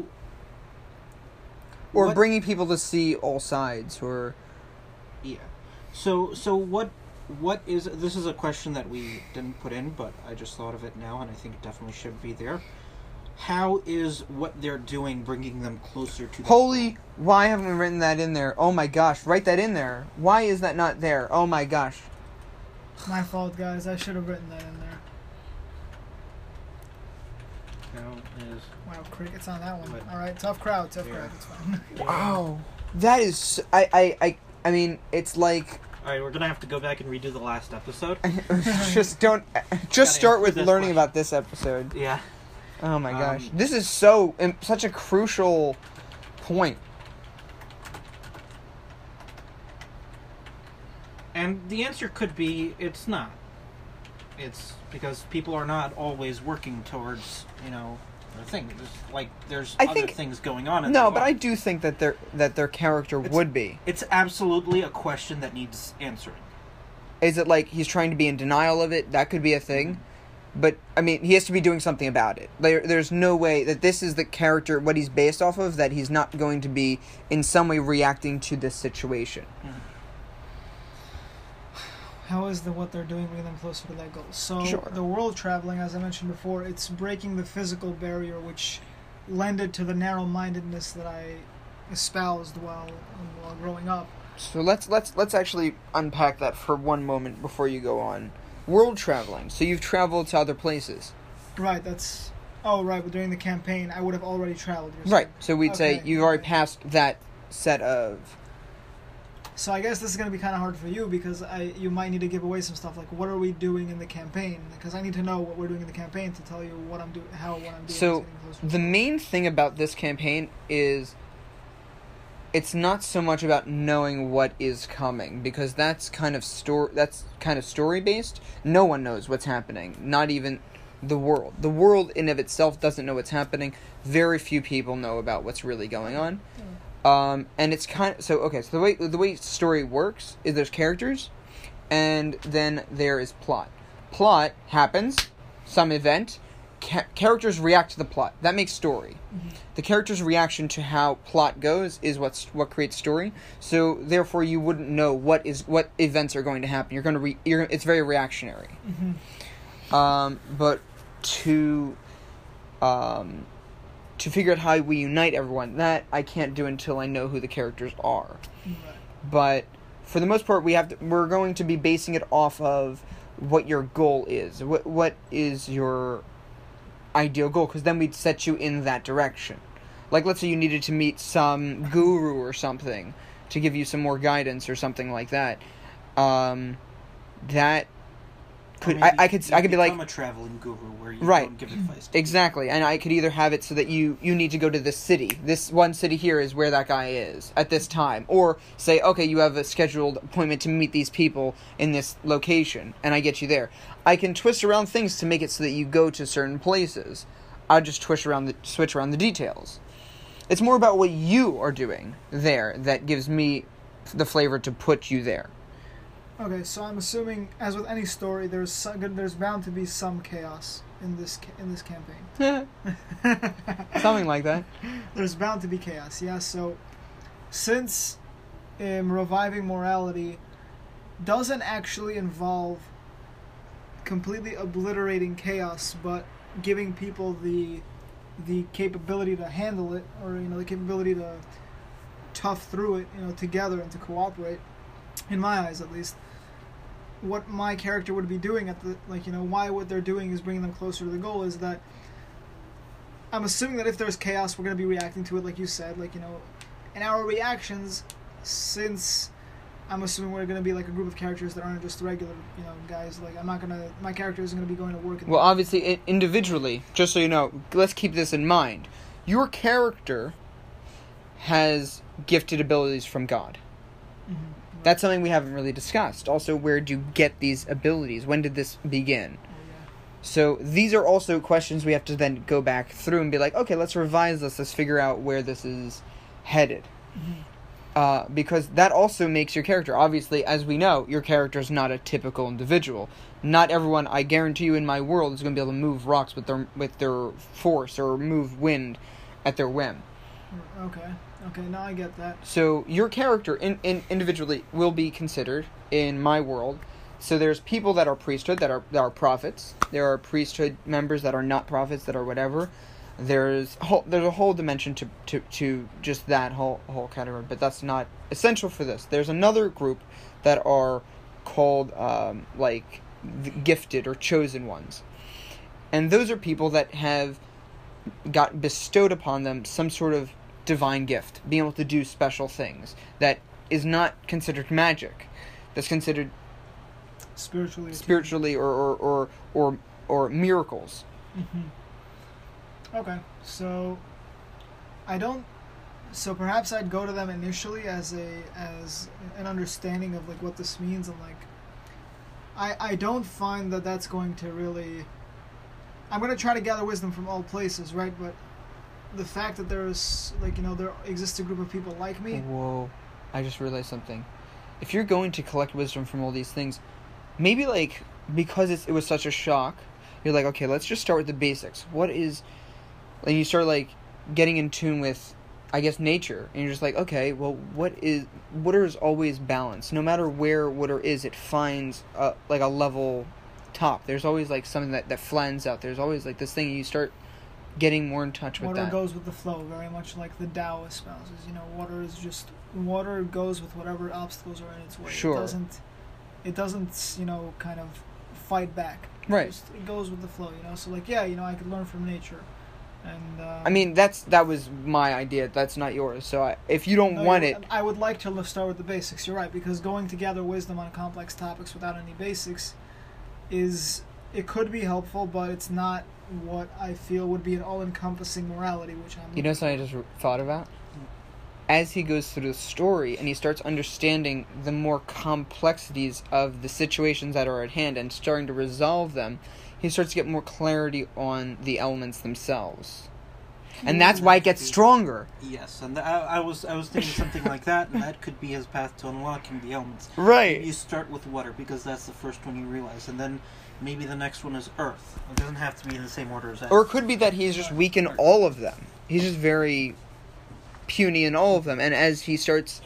or bringing people to see all sides, or... Yeah. So what is... This is a question that we didn't put in, but I just thought of it now, and I think it definitely should be there. How is what they're doing bringing them closer to... Why haven't we written that in there? Oh my gosh, write that in there. Why is that not there? Oh my gosh. My fault, guys. I should have written that in there. Wow, crickets on that one. But, all right, tough crowd. It's fine. Wow, that is. I mean, it's like. All right, we're gonna have to go back and redo the last episode. Just start with learning about this episode. Yeah. Oh my gosh, this is such a crucial point. And the answer could be it's not. It's because people are not always working towards, their thing. There's other things going on in their life. But I do think that their character would be. It's absolutely a question that needs answering. Is it like he's trying to be in denial of it? That could be a thing. But, I mean, he has to be doing something about it. There's no way that this is the character, what he's based off of, that he's not going to be in some way reacting to this situation. Mm. How is what they're doing bringing them closer to that goal? So sure. The world traveling, as I mentioned before, it's breaking the physical barrier, which lended to the narrow-mindedness that I espoused while growing up. So let's actually unpack that for one moment before you go on. World traveling. So you've traveled to other places. Right. But during the campaign, I would have already traveled. Right. So we'd say you've already passed that set of. So I guess this is going to be kind of hard for you because you might need to give away some stuff like what are we doing in the campaign, because I need to know what we're doing in the campaign to tell you what I'm doing, what I'm doing. So the main thing about this campaign is it's not so much about knowing what is coming, because that's kind of story based. No one knows what's happening, not even the world. The world in of itself doesn't know what's happening. Very few people know about what's really going on. And it's kind of so the way story works is there's characters, and then there is plot. Plot happens, some event, characters react to the plot. That makes story. Mm-hmm. The character's reaction to how plot goes is what creates story. So therefore, you wouldn't know what events are going to happen. It's very reactionary. Mm-hmm. But to figure out how we unite everyone, that I can't do until I know who the characters are. Right. But for the most part, we're going to be basing it off of what your goal is. What is your ideal goal? Because then we'd set you in that direction. Like, let's say you needed to meet some guru or something to give you some more guidance or something like that. That could Or maybe I could you be like become a traveling guru where you Right. don't give advice. To exactly, and I could either have it so that you need to go to this city. This one city here is where that guy is at this time, or say, okay, you have a scheduled appointment to meet these people in this location, and I get you there. I can twist around things to make it so that you go to certain places. I just switch around the details. It's more about what you are doing there that gives me the flavor to put you there. Okay, so I'm assuming, as with any story, there's bound to be some chaos in this campaign. Something like that. There's bound to be chaos, yeah. So, since reviving morality doesn't actually involve completely obliterating chaos, but giving people the capability to handle it, or the capability to tough through it, together and to cooperate. In my eyes, at least, what my character would be doing why what they're doing is bringing them closer to the goal is that I'm assuming that if there's chaos, we're going to be reacting to it, like you said, and our reactions, since I'm assuming we're going to be like a group of characters that aren't just regular, guys. Like, my character isn't going to be going to work. Well, obviously, individually, just so you know, let's keep this in mind. Your character has gifted abilities from God. Mm-hmm. That's something we haven't really discussed. Also, where do you get these abilities? When did this begin? Oh, yeah. So these are also questions we have to then go back through and be like, okay, let's revise this. Let's figure out where this is headed. Mm-hmm. Because that also makes your character. Obviously, as we know, your character is not a typical individual. Not everyone, I guarantee you, in my world, is going to be able to move rocks with their force or move wind at their whim. Okay, now I get that. So your character individually will be considered in my world. So there's people that are priesthood, that are prophets. There are priesthood members that are not prophets, that are whatever. There's a whole dimension to just that whole category, but that's not essential for this. There's another group that are called like the gifted or chosen ones, and those are people that have got bestowed upon them some sort of divine gift, being able to do special things that is not considered magic, that's considered spiritually or miracles. Mm-hmm. Okay, so perhaps I'd go to them initially as an understanding of like what this means, and like I don't find that that's going to really. I'm going to try to gather wisdom from all places, right? But the fact that there's there exists a group of people like me. Whoa, I just realized something. If you're going to collect wisdom from all these things, maybe like because it was such a shock, you're like, okay, let's just start with the basics. What is, and you start like getting in tune with, I guess, nature, and you're just like, okay, well, water is always balanced. No matter where water is, it finds like a level top. There's always like something that flattens out. There's always like this thing, and you start getting more in touch with water that. Goes with the flow, very much like the Tao espouses. Water goes with whatever obstacles are in its way. Sure. It doesn't kind of fight back. Right. It goes with the flow, So like, yeah, I could learn from nature. And I mean, that was my idea. That's not yours. So if you don't want it, I would like to start with the basics. You're right, because going to gather wisdom on complex topics without any basics it could be helpful, but it's not what I feel would be an all-encompassing morality, which I'm. You know something I just thought about? As he goes through the story and he starts understanding the more complexities of the situations that are at hand and starting to resolve them, he starts to get more clarity on the elements themselves. And that's why it gets stronger. Yes, and I was thinking something like that, and that could be his path to unlocking the elements. Right. You start with water, because that's the first one you realize, and then maybe the next one is earth. It doesn't have to be in the same order as that. Or it could be that he's just weak in all of them. He's just very puny in all of them, and as he starts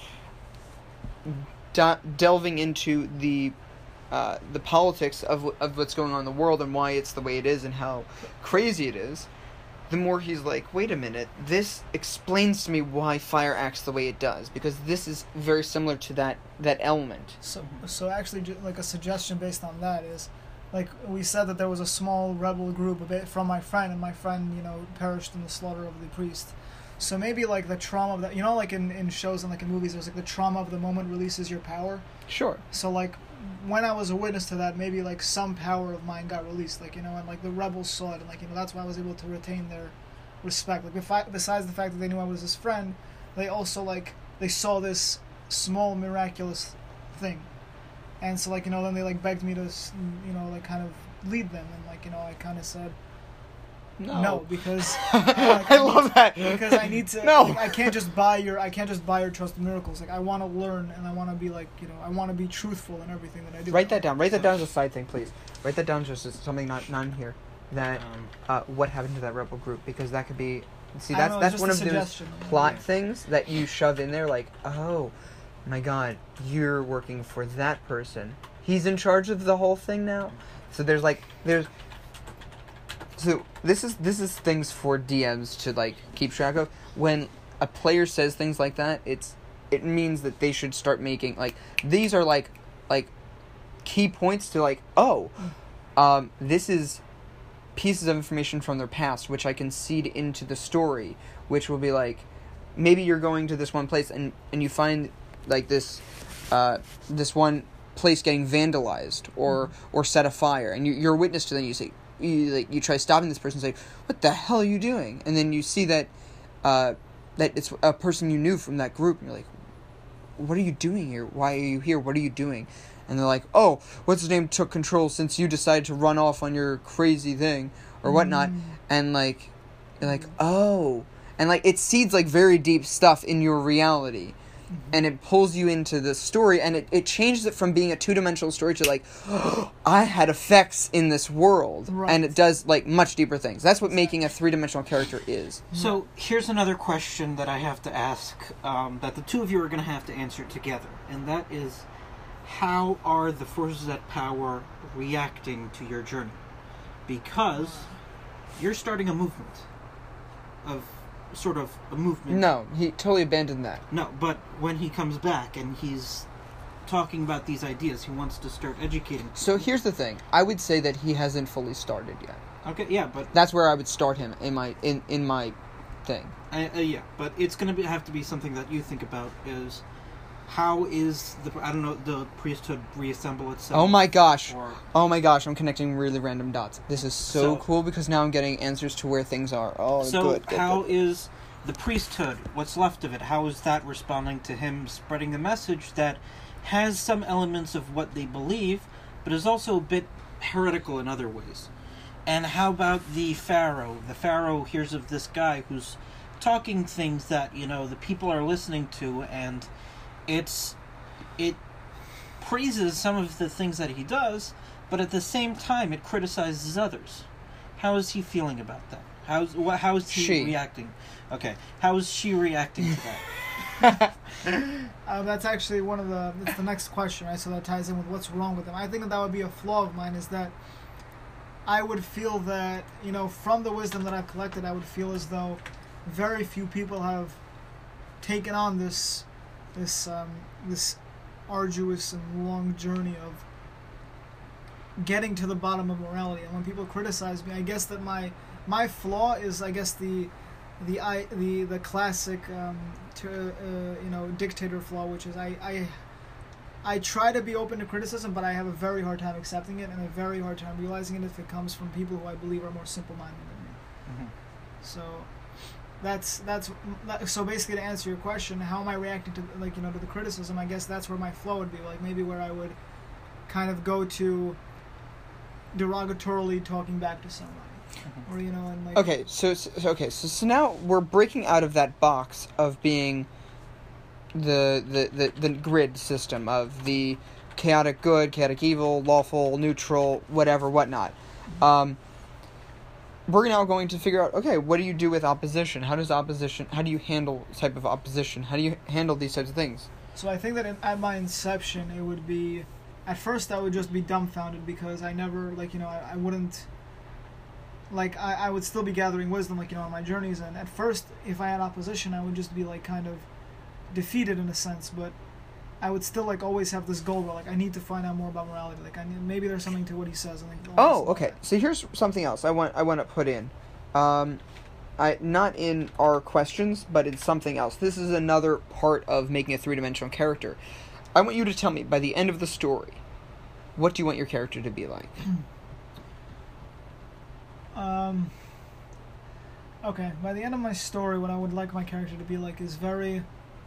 delving into the politics of what's going on in the world and why it's the way it is and how crazy it is, the more he's like, wait a minute, this explains to me why fire acts the way it does, because this is very similar to that element. So actually, like a suggestion based on that is, like we said that there was a small rebel group from my friend, and my friend, perished in the slaughter of the priest. So maybe like the trauma of that, like in shows and like in movies, there's like the trauma of the moment releases your power. Sure. So like when I was a witness to that, maybe like some power of mine got released, like, you know, and like the rebels saw it, and like, you know, that's why I was able to retain their respect. Like, besides the fact that they knew I was his friend, they also like they saw this small miraculous thing, and so like, you know, then they like begged me to, you know, like kind of lead them, and like, you know, I kind of said no because I love that because I need to. No. Like, I can't just buy your trust in miracles. Like, I want to learn, and I want to be like, you know, I want to be truthful in everything that I do. Write that down. Write that down as a side thing, please. Write that down just as something not in here. That what happened to that rebel group, because that could be. See, I know, that's it's one of just a those suggestion. plot Yeah. things that you shove in there. Like, oh my God, you're working for that person. He's in charge of the whole thing now. So So this is things for DMs to like keep track of. When a player says things like that, it means that they should start making like these are like key points to like, this is pieces of information from their past which I can seed into the story, which will be like, maybe you're going to this one place and you find like this one place getting vandalized or set afire, and you're a witness to them. You say, you try stopping this person and say, what the hell are you doing? And then you see that it's a person you knew from that group, and you're like, what are you doing here? Why are you here? What are you doing? And they're like, oh, what's his name took control since you decided to run off on your crazy thing or whatnot. And like, you're like, oh, and like it seeds like very deep stuff in your reality. And it pulls you into the story, and it changes it from being a two-dimensional story to like, I had effects in this world, Right. and it does like much deeper things. That's what making a three-dimensional character is. So here's another question that I have to ask, that the two of you are going to have to answer together, and that is, how are the forces at power reacting to your journey? Because you're starting a movement of sort of a movement. No, he totally abandoned that. No, but when he comes back and he's talking about these ideas, he wants to start educating people. So here's the thing. I would say that he hasn't fully started yet. Okay, yeah, but That's where I would start him in my thing. yeah, but it's going to have to be something that you think about is how is the priesthood reassemble itself? Oh my gosh. Or, Oh my gosh, I'm connecting really random dots. This is so So- cool because now I'm getting answers to where things are. Oh, so good. how is the priesthood, what's left of it, how is that responding to him spreading the message that has some elements of what they believe, but is also a bit heretical in other ways? And how about the Pharaoh? The Pharaoh hears of this guy who's talking things that, you know, the people are listening to, and it praises some of the things that he does, but at the same time it criticizes others. How is he feeling about that? How is he She. reacting? Okay, how is she reacting to that? That's actually that's the next question, right? So that ties in with what's wrong with them. I think that would be a flaw of mine, is that I would feel that, you know, from the wisdom that I've collected, I would feel as though very few people have taken on this arduous and long journey of getting to the bottom of morality. And when people criticize me, I guess that my flaw is, I guess, the classic dictator flaw, which is I try to be open to criticism, but I have a very hard time accepting it and a very hard time realizing it if it comes from people who I believe are more simple-minded than me. Mhm. So so basically, to answer your question, how am I reacting to to the criticism? I guess that's where my flow would be, like maybe where I would kind of go to derogatorily talking back to somebody, or and like Okay, so now we're breaking out of that box of being the grid system of the chaotic good, chaotic evil, lawful, neutral, whatever, whatnot. We're now going to figure out, okay, what do you do with opposition? How do you handle type of opposition? How do you handle these types of things? So I think that at my inception, it would be, at first I would just be dumbfounded because I never, I wouldn't, I would still be gathering wisdom, on my journeys, and at first, if I had opposition, I would just be, kind of defeated in a sense, but I would still, always have this goal where, I need to find out more about morality, maybe there's something to what he says, and, Oh, okay. So here's something else I want to put in. Not in our questions, but in something else. This is another part of making a three-dimensional character. I want you to tell me, by the end of the story, what do you want your character to be like? Okay, by the end of my story, what I would like my character to be like is very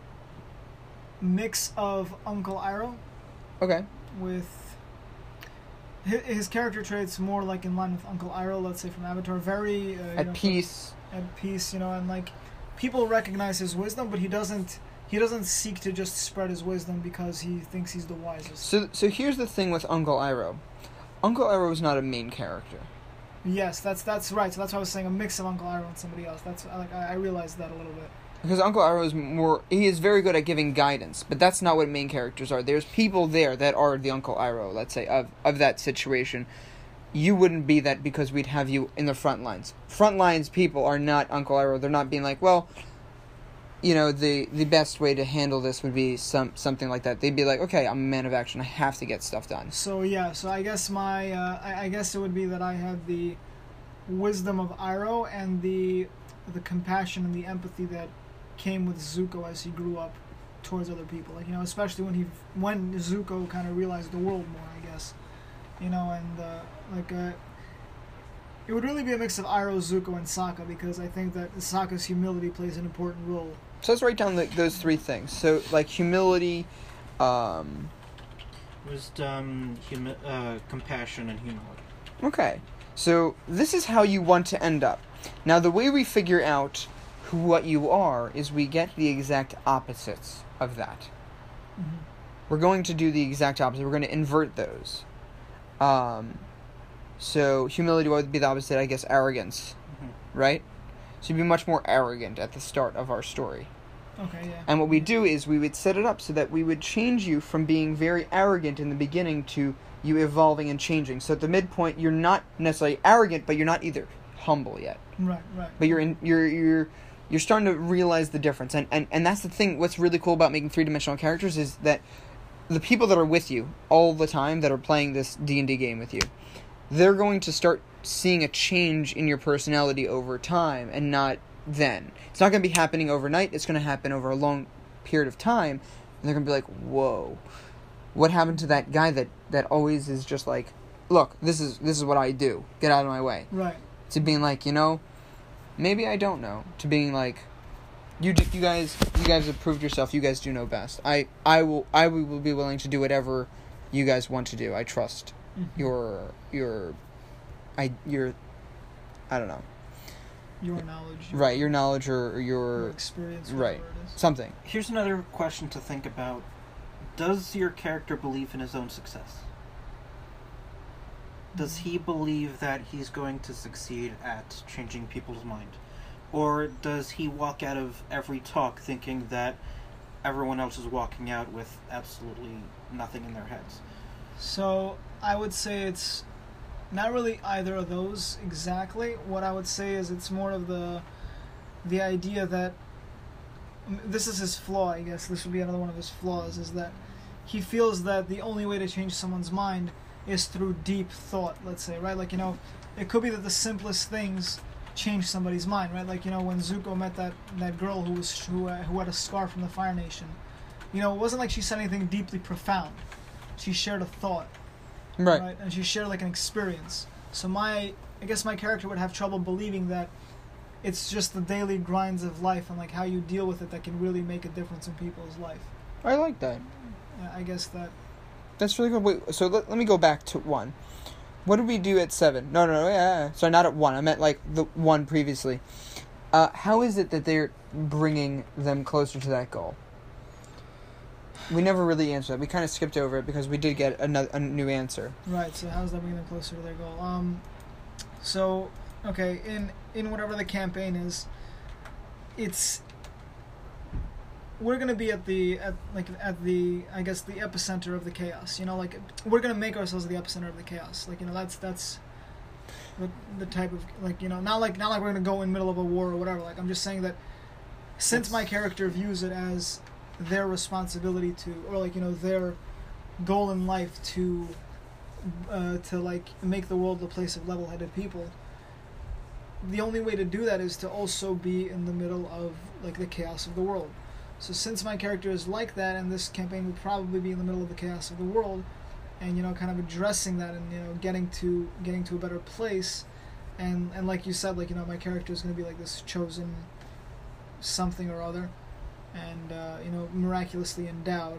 mix of Uncle Iroh Okay. with his character traits more like in line with Uncle Iroh, let's say from Avatar. Very At peace. at peace, and like people recognize his wisdom, but he doesn't seek to just spread his wisdom because he thinks he's the wisest. So here's the thing with Uncle Iroh. Uncle Iroh is not a main character. Yes, that's right. So that's why I was saying a mix of Uncle Iroh and somebody else. That's I realized that a little bit. Because Uncle Iroh is he is very good at giving guidance, but that's not what main characters are. There's people there that are the Uncle Iroh, let's say, of that situation. You wouldn't be that because we'd have you in the front lines. Front lines people are not Uncle Iroh. They're not being like, well, the best way to handle this would be something like that. They'd be like, okay, I'm a man of action. I have to get stuff done. So I guess I guess it would be that I had the wisdom of Iroh and the compassion and the empathy that came with Zuko as he grew up towards other people. Like, especially when Zuko kind of realized the world more, I guess. It would really be a mix of Iroh, Zuko, and Sokka, because I think that Sokka's humility plays an important role. So let's write down those three things. So, like, humility, wisdom, compassion, and humility. Okay. So, this is how you want to end up. Now, the way we figure out what you are is we get the exact opposites of that. Mm-hmm. We're going to do the exact opposite. We're going to invert those. So, humility would be the opposite, I guess, arrogance. Mm-hmm. Right? So you'd be much more arrogant at the start of our story. Okay, yeah. And what we do is we would set it up so that we would change you from being very arrogant in the beginning to you evolving and changing. So at the midpoint, you're not necessarily arrogant, but you're not either humble yet. Right. But you're starting to realize the difference. And that's the thing. What's really cool about making three-dimensional characters is that the people that are with you all the time that are playing this D&D game with you, they're going to start seeing a change in your personality over time and not then. It's not going to be happening overnight. It's going to happen over a long period of time. And they're going to be like, whoa, what happened to that guy that always is just like, look, this is what I do. Get out of my way. Right. To being like, maybe I don't know. To being like, you guys have proved yourself. You guys do know best. I will be willing to do whatever you guys want to do. I trust your I don't know. Your knowledge. Right, your knowledge or your experience. Right, It is. something. Here's another question to think about. Does your character believe in his own success? Does he believe that he's going to succeed at changing people's mind? Or does he walk out of every talk thinking that everyone else is walking out with absolutely nothing in their heads? So, I would say it's not really either of those exactly. What I would say is it's more of the idea that this is his flaw, I guess. This would be another one of his flaws, is that he feels that the only way to change someone's mind is through deep thought, let's say, right? Like, it could be that the simplest things change somebody's mind, right? Like, when Zuko met that girl who had a scar from the Fire Nation, it wasn't like she said anything deeply profound. She shared a thought. Right, and she shared like an experience. So I guess my character would have trouble believing that it's just the daily grinds of life and like how you deal with it that can really make a difference in people's life. I like that. Yeah, I guess that's really good. Wait, so let me go back to 1. What did we do at 7? No, yeah. Sorry, not at 1. I meant like the 1 previously. How is it that they're bringing them closer to that goal? We never really answered that. We kind of skipped over it because we did get a new answer. Right, so how's that bringing them closer to their goal? So, okay, in whatever the campaign is, we're going to be at the I guess the epicenter of the chaos. Like we're going to make ourselves the epicenter of the chaos. Like, that's the type of, like, not like we're going to go in the middle of a war or whatever. Like, I'm just saying that since my character views it as their responsibility to, or like, their goal in life to like make the world a place of level-headed people, the only way to do that is to also be in the middle of like the chaos of the world. So since my character is like that, and this campaign would probably be in the middle of the chaos of the world, and kind of addressing that, and getting to a better place, and like you said, like my character is going to be like this chosen something or other, and miraculously endowed.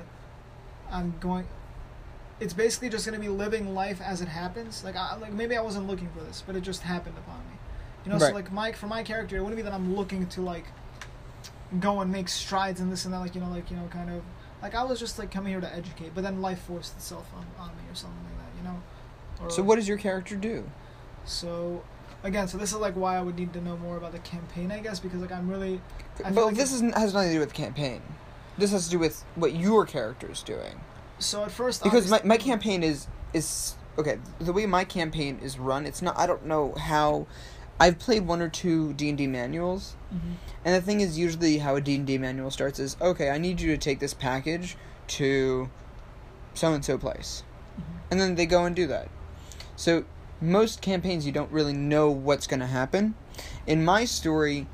It's basically just going to be living life as it happens. Like maybe I wasn't looking for this, but it just happened upon me. So like for my character, it wouldn't be that I'm looking to like go and make strides in this and that, kind of like I was just like coming here to educate, but then life forced itself on me or something like that, So what does your character do? So again, this is like why I would need to know more about the campaign, I guess, because like I'm really. But this has nothing to do with the campaign. This has to do with what your character is doing. So at first, because my campaign is okay. The way my campaign is run, it's not. I don't know how. I've played 1 or 2 D&D manuals, and the thing is, usually how a D&D manual starts is, okay, I need you to take this package to so-and-so place. And then they go and do that. So most campaigns, you don't really know what's going to happen. In my story,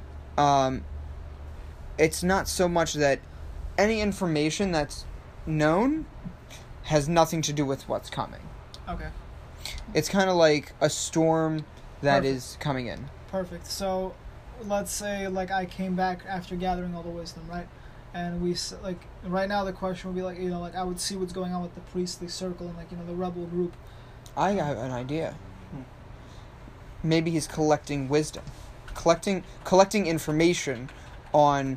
it's not so much that any information that's known has nothing to do with what's coming. Okay. It's kind of like a storm that Perfect. is coming in. Perfect. So, let's say, like, I came back after gathering all the wisdom, right? And right now the question would be, like, like, I would see what's going on with the priestly circle and, like, the rebel group. I have an idea. Maybe he's collecting wisdom. Collecting information on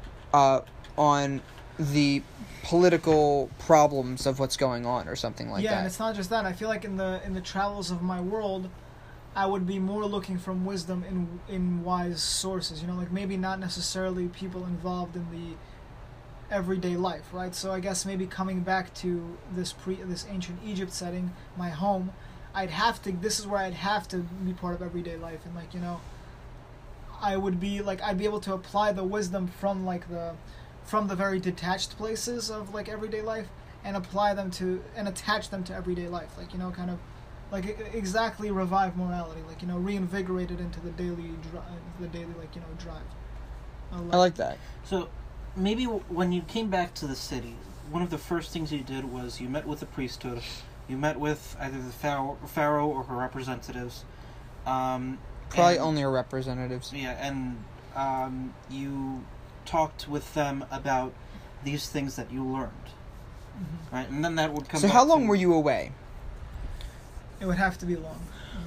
the political problems of what's going on or something like that. Yeah, and it's not just that. I feel like in the travels of my world, I would be more looking from wisdom in wise sources, like maybe not necessarily people involved in the everyday life, right? So I guess maybe coming back to this ancient Egypt setting, my home, this is where I'd have to be part of everyday life, and like, I would be like, I'd be able to apply the wisdom from the very detached places of like everyday life and apply them to and attach them to everyday life, like, kind of like exactly revive morality, like, reinvigorate it into the daily drive. I like that. So maybe when you came back to the city, one of the first things you did was you met with the priesthood, you met with either the pharaoh or her representatives. Probably only her representatives. Yeah, and you talked with them about these things that you learned, right? And then that would come. So how long were you away? It would have to be long.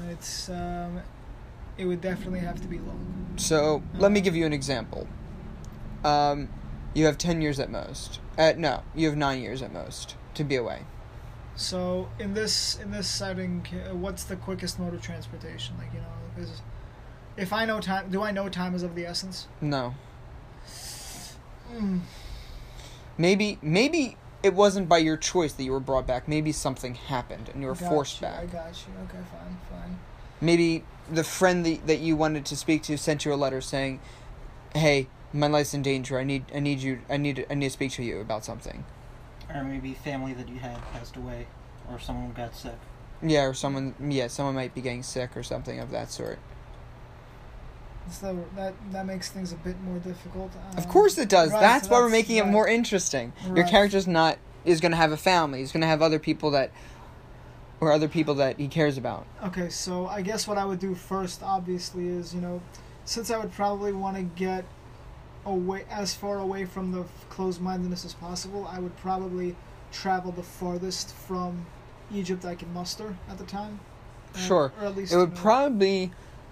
It would definitely have to be long. So let me give you an example. You have 10 years at most. No, you have 9 years at most to be away. So in this setting, what's the quickest mode of transportation? Like, because if I know time, do I know time is of the essence? No. Maybe it wasn't by your choice that you were brought back. Maybe something happened and you were forced back. I got you. Okay, fine. Maybe the friend that you wanted to speak to sent you a letter saying, "Hey, my life's in danger. I need to speak to you about something." Or maybe family that you had passed away, or someone got sick. Yeah, or someone might be getting sick or something of that sort. So that makes things a bit more difficult. Of course it does. Right, that's so why we're making it more interesting. Right. Your character's is going to have a family. He's going to have other people that he cares about. Okay, so I guess what I would do first, obviously, is, since I would probably want to get as far away from the closed-mindedness as possible, I would probably travel the farthest from Egypt I can muster at the time. Sure. Or at least, it would probably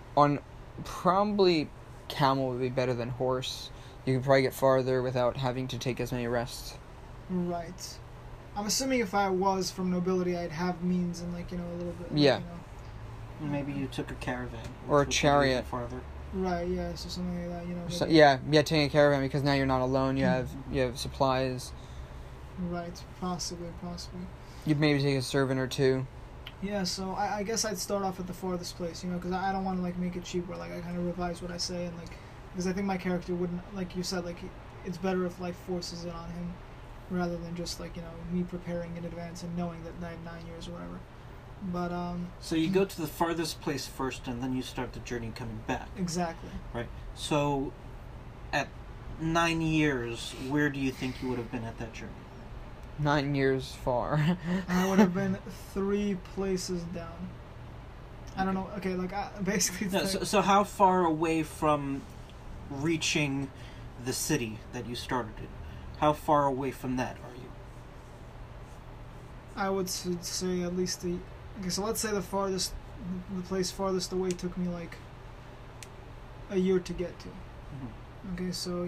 camel would be better than horse. You could probably get farther without having to take as many rests. Right. I'm assuming if I was from nobility, I'd have means and, like, a little bit. Yeah. Maybe you took a caravan. Or a chariot. Farther. Right, yeah, so something like that, So, yeah, taking a caravan because now you're not alone. You have supplies. Right, possibly. You'd maybe take a servant or two. Yeah, so I guess I'd start off at the farthest place, because I don't want to, like, make it cheap where, like, I kind of revise what I say, and, like, because I think my character wouldn't, like you said, like, it's better if life forces it on him rather than just, like, me preparing in advance and knowing that I have 9 years or whatever. But, So you go to the farthest place first, and then you start the journey coming back. Exactly. Right. So, at 9 years, where do you think you would have been at that journey? 9 years far. And I would have been 3 places down. I don't know. Okay, like basically. No, so how far away from reaching the city that you started in? How far away from that are you? I would say at least the. Okay, so let's say the place farthest away took me like a year to get to. Mm-hmm. Okay, so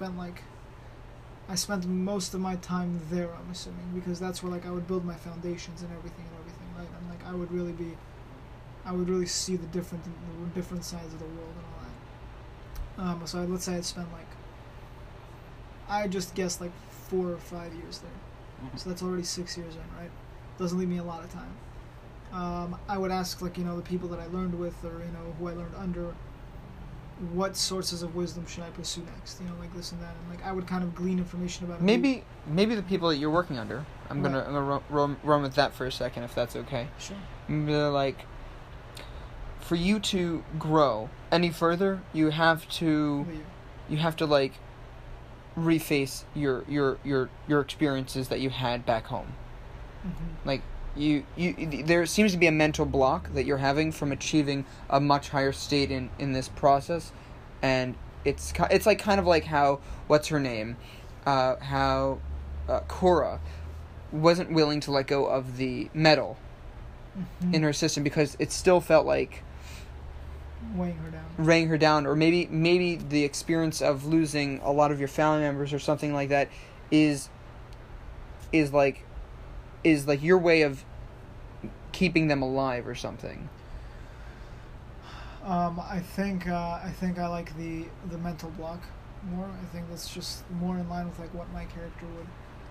I spent most of my time there. I'm assuming because that's where like I would build my foundations and everything, right? And like I would really see the different sides of the world and all that. So let's say I'd spent like. I just guessed like 4 or 5 years there. Mm-hmm. So that's already 6 years in, right? Doesn't leave me a lot of time. I would ask, like, the people that I learned with or, who I learned under, what sources of wisdom should I pursue next? Like this and that. And, like, I would kind of glean information about maybe the people that you're working under. I'm gonna run with that for a second, if that's okay. Sure. Like, for you to grow any further, you have to like reface your experiences that you had back home. Mm-hmm. Like you there seems to be a mental block that you're having from achieving a much higher state in this process, and it's like kind of like how what's her name, Korra wasn't willing to let go of the metal Mm-hmm. in her system because it still felt like weighing her down, or maybe the experience of losing a lot of your family members or something like that is like your way of keeping them alive or something. I think I like the mental block more. I think that's just more in line with like what my character would.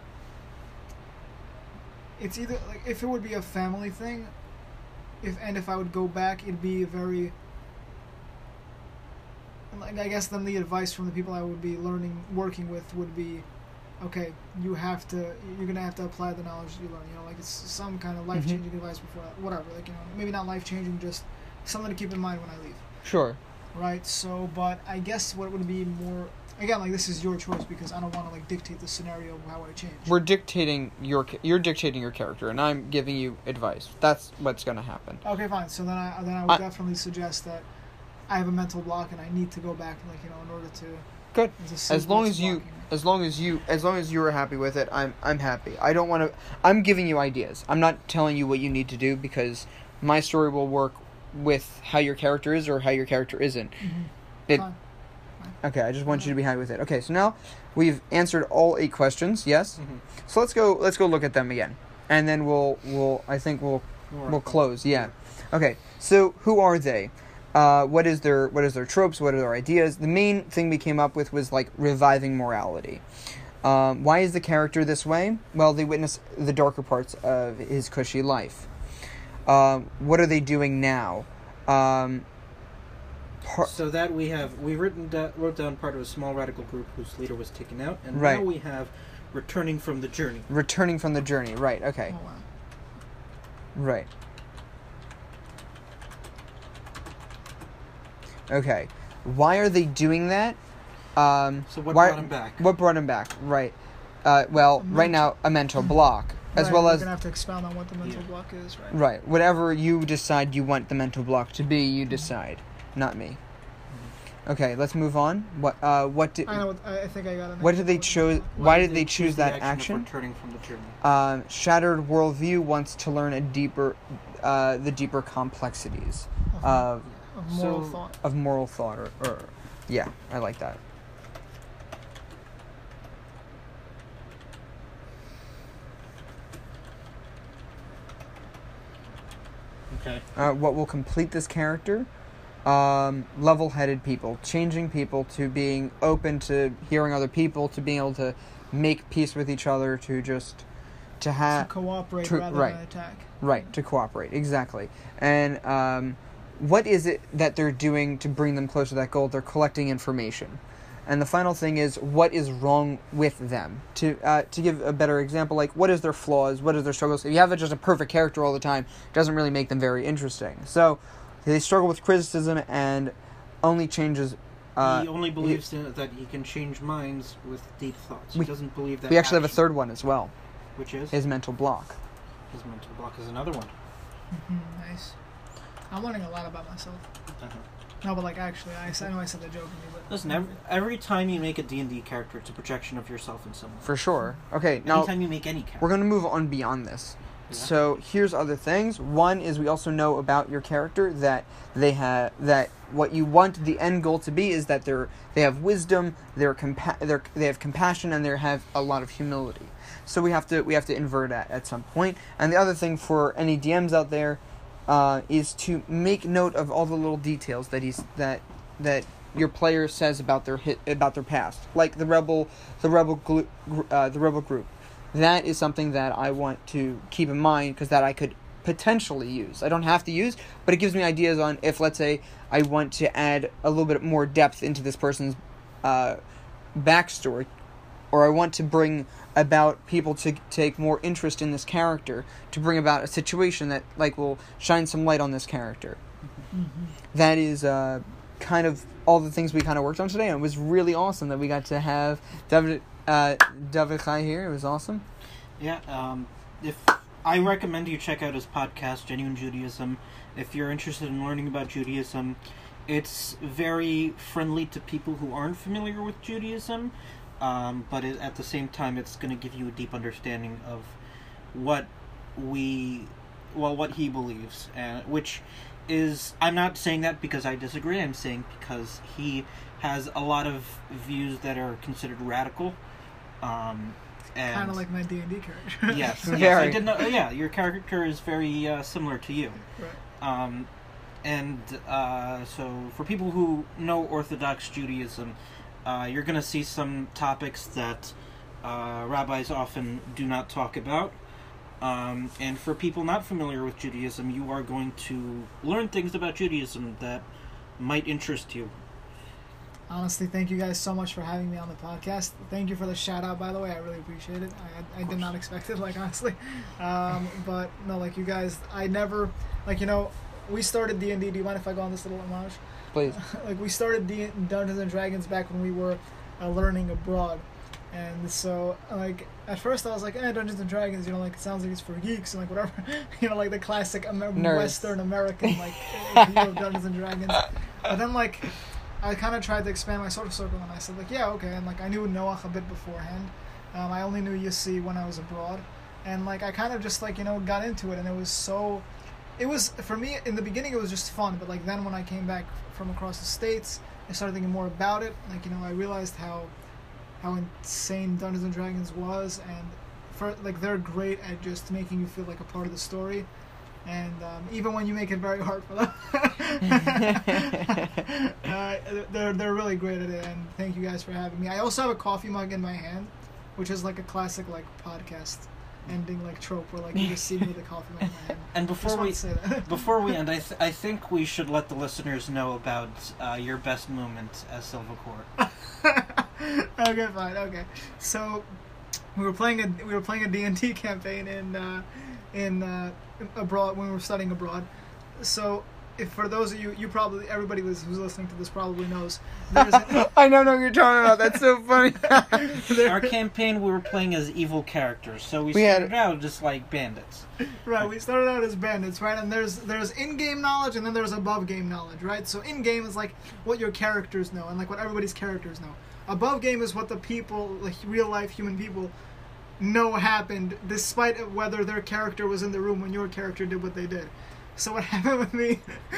It's either like if it would be a family thing, if I would go back, it'd be a very. Like I guess then the advice from the people I would be working with would be, okay, you're gonna have to apply the knowledge you learn. Like it's some kind of life changing advice before that, whatever. Like maybe not life changing, just something to keep in mind when I leave. Sure. Right. So, but I guess what would be more again, like this is your choice because I don't want to like dictate the scenario of how I change. You're dictating your character, and I'm giving you advice. That's what's gonna happen. Okay, fine. So then I would definitely suggest that I have a mental block and I need to go back, like in order to. Good. As long as you are happy with it, I'm happy. I don't want to. I'm giving you ideas. I'm not telling you what you need to do because my story will work with how your character is or how your character isn't. Mm-hmm. Fine. Okay, I just want you to be happy with it. Okay, so now we've answered all 8 questions. Yes. Mm-hmm. So let's go look at them again, and then we'll close. Yeah. Okay. So who are they? What is their tropes? What are their ideas? The main thing we came up with was like reviving morality. Why is the character this way? Well, they witness the darker parts of his cushy life. What are they doing now? So that we wrote down part of a small radical group whose leader was taken out, and right. Now we have returning from the journey. Returning from the journey, right? Okay. Oh, wow. Right. Okay. Why are they doing that? So what brought him back? What brought him back? Right. Right now, a mental block. As right, well we're as... going to have to expound on what the mental block is, right? Right. Whatever you decide you want the mental block to be, you decide. Not me. Okay, let's move on. What did... I know, I think I got it. What did they choose... Why did they choose that action? Returning from the journey. Shattered worldview wants to learn the deeper complexities of moral thought. Of moral thought, or yeah, I like that. Okay. What will complete this character? Level-headed people, changing people to being open to hearing other people, to being able to make peace with each other, to cooperate rather than attack. Right, to cooperate, exactly. And what is it that they're doing to bring them closer to that goal? They're collecting information. And the final thing is, what is wrong with them? To give a better example, like, what is their flaws? What is their struggles? If you have just a perfect character all the time, it doesn't really make them very interesting. So, they struggle with criticism and only changes... he only believes that he can change minds with deep thoughts. He doesn't believe that... We actually have a third one as well. Which is? His mental block. His mental block is another one. Nice. I'm learning a lot about myself. No, but like actually, I know I said that jokingly, but Listen, every time you make a D&D character, it's a projection of yourself in some way. For sure. Okay, now Anytime you make any character. we're going to move on beyond this. Yeah. So here's other things. One is we also know about your character that they have that what you want the end goal to be is that they have wisdom, they have compassion, and they have a lot of humility. So we have to invert that at some point. And the other thing for any DMs out there is to make note of all the little details that your player says about their past, like the rebel group. That is something that I want to keep in mind because that I could potentially use. I don't have to use, but it gives me ideas on if, let's say, I want to add a little bit more depth into this person's backstory, or I want to bring about people to take more interest in this character, to bring about a situation that will shine some light on this character. That is kind of all the things we kind of worked on today, and it was really awesome that we got to have David Chai here. It was awesome. Yeah, if I recommend you check out his podcast, Genuine Judaism. If you're interested in learning about Judaism, it's very friendly to people who aren't familiar with Judaism, but at the same time, it's going to give you a deep understanding of what he believes, which is, I'm not saying that because I disagree, I'm saying because he has a lot of views that are considered radical. kind of like my D&D character. Yes, Very. I did know. Yeah, your character is very similar to you. Right. So for people who know Orthodox Judaism, you're going to see some topics that rabbis often do not talk about. And for people not familiar with Judaism, you are going to learn things about Judaism that might interest you. Honestly, thank you guys so much for having me on the podcast. Thank you for the shout out, by the way. I really appreciate it. I did not expect it, honestly. But no, you guys, I never, we started D&D. Do you mind if I go on this little homage? Please. We started Dungeons and Dragons back when we were learning abroad. And so, at first I was like, Dungeons and Dragons, it sounds like it's for geeks and whatever. The classic Western American, view of Dungeons and Dragons. But then, I kind of tried to expand my social circle, and I said, yeah, okay. And, I knew Noach a bit beforehand. I only knew Yossi when I was abroad. And, I kind of just, got into it, and it was, for me, in the beginning, it was just fun. But, then when I came back from across the States, I started thinking more about it. I realized how insane Dungeons and Dragons was, and they're great at just making you feel like a part of the story, and even when you make it very hard for them, they're really great at it. And thank you guys for having me. I also have a coffee mug in my hand, which is a classic podcast ending trope where you just see me with a coffee mug in my hand. And before we end, I think we should let the listeners know about your best moment as Silvercore. Okay, fine. Okay, so we were playing a D&D campaign in abroad when we were studying abroad. So, if for those of you everybody who's listening to this probably knows. I know what you're talking about. That's so funny. Our campaign, we were playing as evil characters, so we started out just like bandits. Right, we started out as bandits, right? And there's in-game knowledge, and then there's above-game knowledge, right? So in-game is what your characters know, and what everybody's characters know. Above game is what the people, real-life human people, know happened, despite whether their character was in the room when your character did what they did. So what happened with me...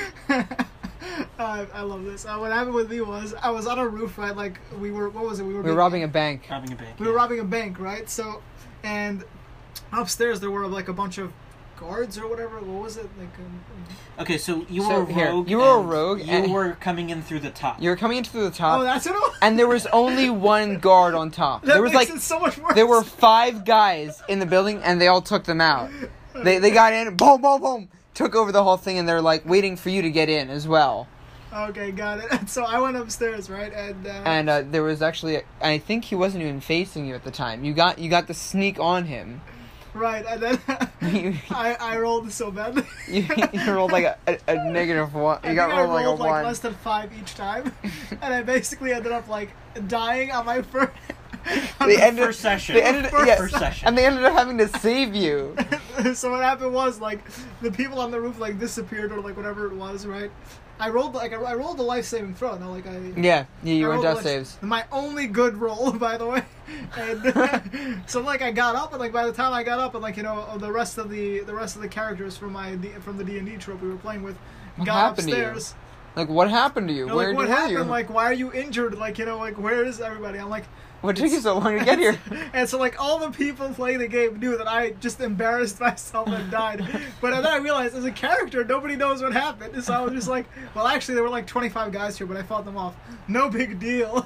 I love this. What happened with me was, I was on a roof, right? We were... What was it? We were robbing a bank. We were robbing a bank, right? So, and upstairs there were, a bunch of guards or whatever. What was it? Okay, so you were a rogue. You were a rogue. You were coming in through the top. You were coming in through the top. Oh, that's it. And there was only one guard on top. That there was makes it so much worse. There were 5 guys in the building, and they all took them out. They got in, boom, boom, boom, took over the whole thing, and they're waiting for you to get in as well. Okay, got it. And so I went upstairs, right? And there was actually, I think he wasn't even facing you at the time. You got the sneak on him. Right, and then I rolled so badly. you rolled a -1. You got rolled a 1. Less than 5 each time, and I basically ended up dying on my first. First session. First session. And they ended up having to save you. So what happened was, like, the people on the roof, like, disappeared or, like, whatever it was, right? I rolled the life-saving throw. No, like, you were rolled death the saves. my only good roll, by the way. And so, like, I got up, and, like, by the time I got up, and, like, you know, the rest of the characters from the D&D trope we were playing with got upstairs. Like, what happened to you? Like, Where what were happened? you? Like, why are you injured? Like, you know, like, where is everybody? I'm like, what took you so long to get here? And so, like, all the people playing the game knew that I just embarrassed myself and died. But then I realized, as a character, nobody knows what happened. So I was just like, well, actually, there were, like, 25 guys here, but I fought them off. No big deal.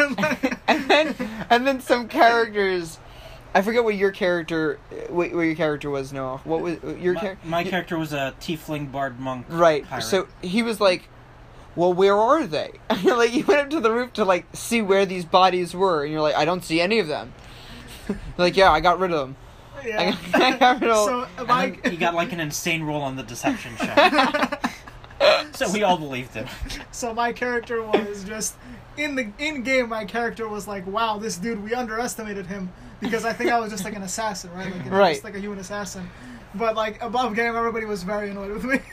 and then some characters... I forget what your character was, Noah. What was your character? My character was a tiefling bard monk. Right. Pirate. So he was like, well, where are they? Like, you went up to the roof to, like, see where these bodies were, and you're like, I don't see any of them. Like, yeah, I got rid of them. Yeah. I got rid of them. So he got, like, an insane roll on the deception check. So we all believed him. So my character was just in game. My character was like, wow, this dude, we underestimated him, because I think I was just like an assassin, right? Like, right. Just like a human assassin. But like above game, everybody was very annoyed with me.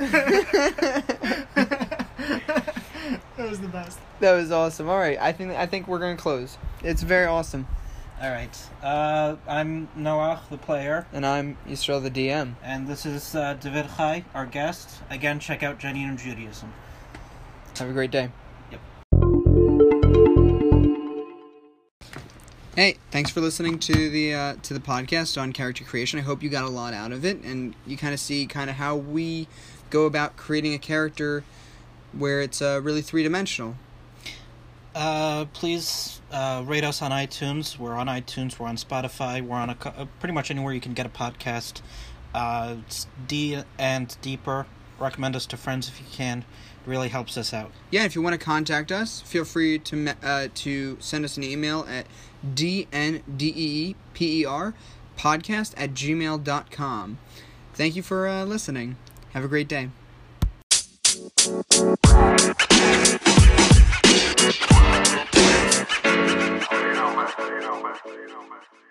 That was the best. That was awesome. All right, I think we're gonna close. It's very awesome. All right. I'm Noah, the player. And I'm Yisrael, the DM. And this is David Chai, our guest. Again, check out Genuine Judaism. Have a great day. Yep. Hey, thanks for listening to the podcast on character creation. I hope you got a lot out of it, and you kind of see how we go about creating a character where it's really three-dimensional. Please rate us on iTunes. We're on iTunes. We're on Spotify. We're on pretty much anywhere you can get a podcast. It's D and deeper. Recommend us to friends if you can. It really helps us out. Yeah, if you want to contact us, feel free to send us an email at dndeeper podcast@gmail.com. Thank you for listening. Have a great day. You know, man.